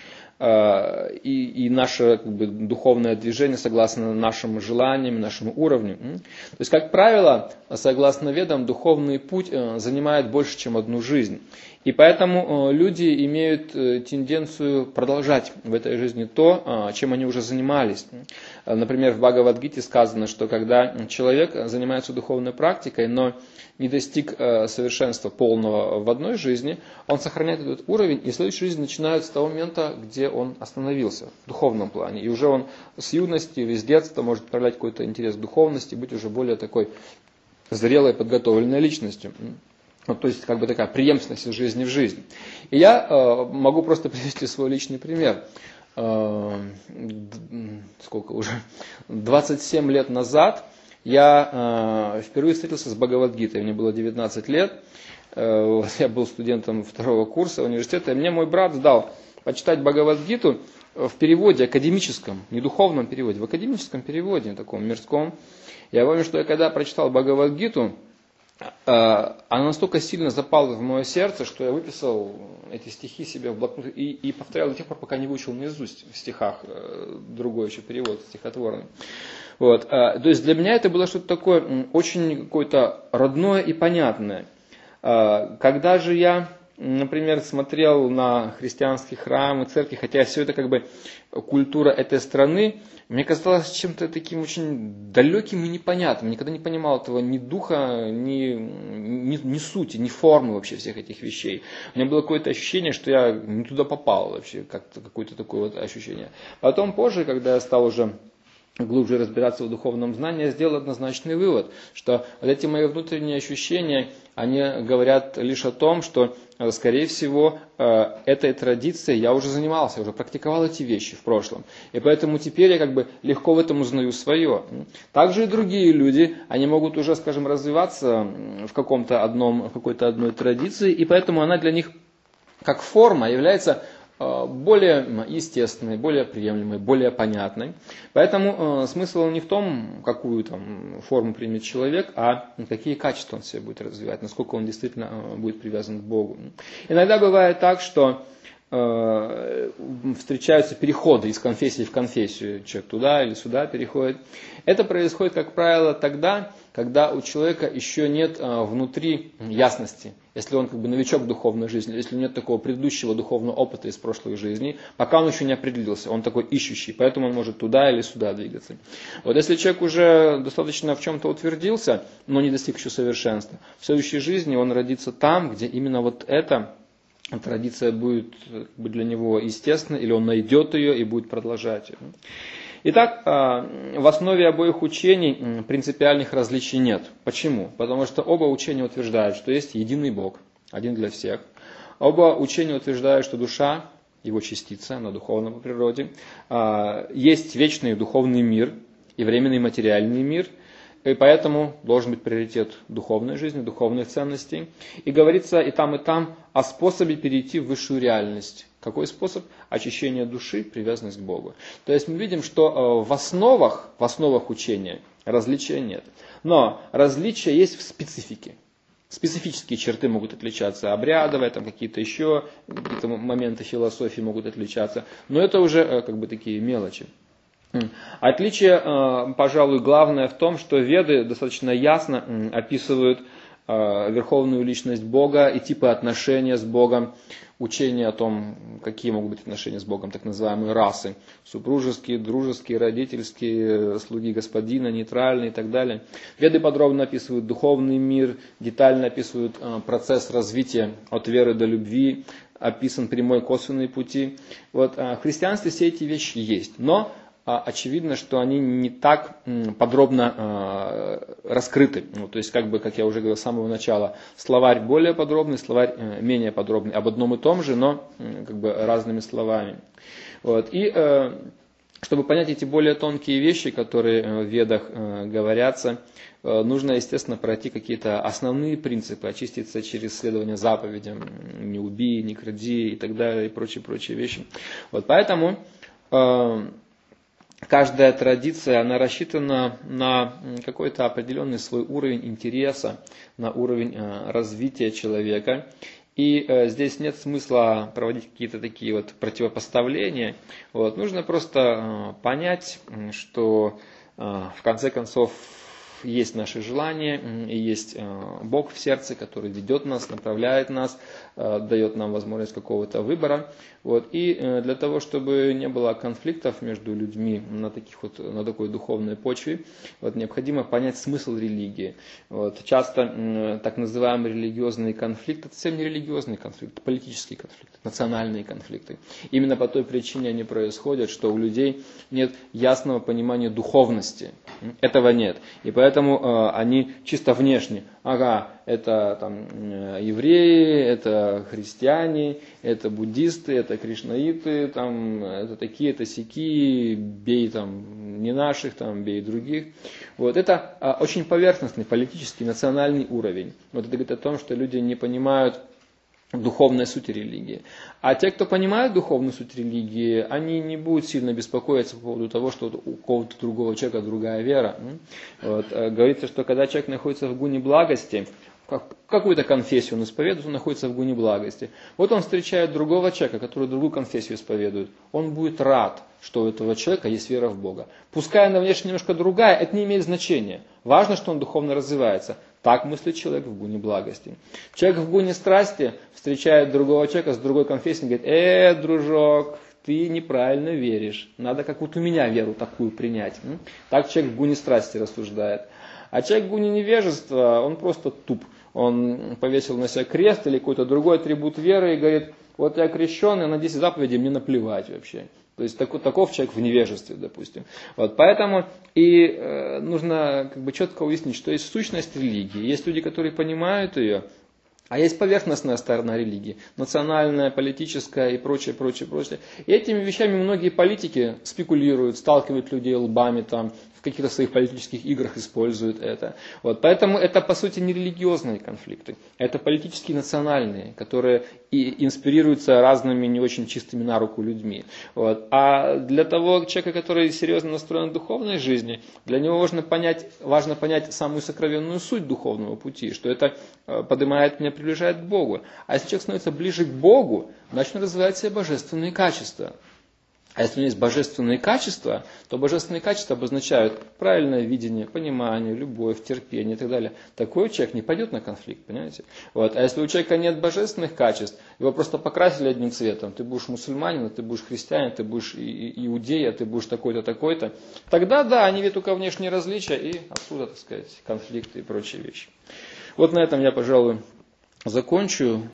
И наше духовное движение согласно нашим желаниям, нашему уровню. То есть, как правило, согласно ведам, духовный путь занимает больше, чем одну жизнь. И поэтому люди имеют тенденцию продолжать в этой жизни то, чем они уже занимались. Например, в Бхагавад-гите сказано, что когда человек занимается духовной практикой, но не достиг совершенства полного в одной жизни, он сохраняет этот уровень, и следующая жизнь начинается с того момента, где он остановился в духовном плане. И уже он с юности или с детства может проявлять какой-то интерес к духовности, быть уже более такой зрелой, подготовленной личностью. То есть такая преемственность из жизни в жизнь. И я могу просто привести свой личный пример. 27 лет назад я впервые встретился с Бхагавад-гитой. Мне было 19 лет. Я был студентом 2-го курса университета. И мне мой брат сдал почитать Бхагавад-гиту в переводе академическом, не духовном переводе, в академическом переводе, таком мирском. Я помню, что я когда прочитал Бхагавад-гиту, она настолько сильно запала в мое сердце, что я выписал эти стихи себе в блокнот и повторял до тех пор, пока не выучил наизусть в стихах другой еще перевод стихотворный. Вот. То есть для меня это было что-то такое очень какое-то родное и понятное. Когда же я, например, смотрел на христианские храмы, церкви, хотя все это культура этой страны, мне казалось чем-то таким очень далеким и непонятным. Никогда не понимал этого ни духа, ни сути, ни формы вообще всех этих вещей. У меня было какое-то ощущение, что я не туда попал вообще, какое-то такое вот ощущение. Потом позже, когда я стал уже глубже разбираться в духовном знании, я сделал однозначный вывод, что вот эти мои внутренние ощущения, они говорят лишь о том, что, скорее всего, этой традицией я уже занимался, я уже практиковал эти вещи в прошлом. И поэтому теперь я легко в этом узнаю свое. Также и другие люди, они могут уже, развиваться в какой-то одной традиции, и поэтому она для них как форма является более естественной, более приемлемой, более понятной. Поэтому смысл не в том, какую там форму примет человек, а какие качества он в себе будет развивать, насколько он действительно будет привязан к Богу. Иногда бывает так, что встречаются переходы из конфессии в конфессию, человек туда или сюда переходит. Это происходит, как правило, тогда, когда у человека еще нет внутри ясности. Если он как бы новичок в духовной жизни, если нет такого предыдущего духовного опыта из прошлых жизней, пока он еще не определился, он такой ищущий, поэтому он может туда или сюда двигаться. Вот если человек уже достаточно в чем-то утвердился, но не достиг еще совершенства, в следующей жизни он родится там, где именно вот эта традиция будет для него естественна, или он найдет ее и будет продолжать ее. Итак, в основе обоих учений принципиальных различий нет. Почему? Потому что оба учения утверждают, что есть единый Бог, один для всех. Оба учения утверждают, что душа, его частица, она духовна по природе. Есть вечный духовный мир и временный материальный мир. И поэтому должен быть приоритет духовной жизни, духовных ценностей. И говорится и там о способе перейти в высшую реальность. Какой способ? Очищение души, привязанность к Богу. То есть мы видим, что в основах учения различия нет. Но различия есть в специфике. Специфические черты могут отличаться, обрядовые, там какие-то еще какие-то моменты философии могут отличаться. Но это уже как бы такие мелочи. Отличие, пожалуй, главное в том, что Веды достаточно ясно описывают верховную личность Бога и типы отношения с Богом, учение о том, какие могут быть отношения с Богом, так называемые расы, супружеские, дружеские, родительские, слуги господина, нейтральные и так далее. Веды подробно описывают духовный мир, детально описывают процесс развития от веры до любви, описан прямой косвенные пути. Вот, в христианстве все эти вещи есть, но очевидно, что они не так подробно раскрыты. Ну, то есть, как я уже говорил с самого начала, словарь более подробный, словарь менее подробный, об одном и том же, но разными словами. Вот. И чтобы понять эти более тонкие вещи, которые в Ведах говорятся, нужно, естественно, пройти какие-то основные принципы, очиститься через следование заповедям, не убей, не кради и так далее, и прочие вещи. Вот. Поэтому каждая традиция, она рассчитана на какой-то определенный свой уровень интереса, на уровень развития человека. И здесь нет смысла проводить какие-то такие вот противопоставления. Вот. Нужно просто понять, что в конце концов есть наши желания, и есть Бог в сердце, который ведет нас, направляет нас, дает нам возможность какого-то выбора. Вот. И для того, чтобы не было конфликтов между людьми на такой духовной почве, вот, необходимо понять смысл религии. Вот. Часто так называемый религиозный конфликт — это совсем не религиозный конфликт, это политический конфликт, национальные конфликты. Именно по той причине они происходят, что у людей нет ясного понимания духовности. Этого нет. И поэтому они чисто внешне. Ага, это там евреи, это христиане, это буддисты, это кришнаиты, там, это такие, это сяки, бей там не наших, там, бей других. Вот. Это очень поверхностный политический, национальный уровень. Вот это говорит о том, что люди не понимают духовной сути религии. А те, кто понимает духовную суть религии, они не будут сильно беспокоиться по поводу того, что у кого-то другого человека другая вера. Вот. Говорится, что когда человек находится в гуне благости, какую-то конфессию он исповедует, он находится в гуне благости. Вот он встречает другого человека, который другую конфессию исповедует. Он будет рад, что у этого человека есть вера в Бога. Пускай она внешне немножко другая, это не имеет значения. Важно, что он духовно развивается. Так мыслит человек в гуне благости. Человек в гуне страсти встречает другого человека с другой конфессией и говорит: дружок, ты неправильно веришь. Надо как вот у меня веру такую принять. Так человек в гуне страсти рассуждает. А человек в гуне невежества, он просто туп. Он повесил на себя крест или какой-то другой атрибут веры и говорит: вот я крещеный, на 10 заповедей мне наплевать вообще. То есть таков человек в невежестве, допустим. Вот, поэтому и нужно четко уяснить, что есть сущность религии. Есть люди, которые понимают ее, а есть поверхностная сторона религии, национальная, политическая и прочее. И этими вещами многие политики спекулируют, сталкивают людей лбами там, в каких-то своих политических играх используют это. Вот. Поэтому это, по сути, не религиозные конфликты. Это политические национальные, которые и инспирируются разными не очень чистыми на руку людьми. Вот. А для того человека, который серьезно настроен в духовной жизни, для него важно понять самую сокровенную суть духовного пути, что это поднимает меня, приближает к Богу. А если человек становится ближе к Богу, значит он развивает в себе божественные качества. А если у него есть божественные качества, то божественные качества обозначают правильное видение, понимание, любовь, терпение и так далее. Такой человек не пойдет на конфликт, понимаете? Вот. А если у человека нет божественных качеств, его просто покрасили одним цветом, ты будешь мусульманин, ты будешь христианин, ты будешь иудея, ты будешь такой-то, такой-то, тогда да, они видят только внешние различия и отсюда, так сказать, конфликты и прочие вещи. Вот на этом я, пожалуй, закончу.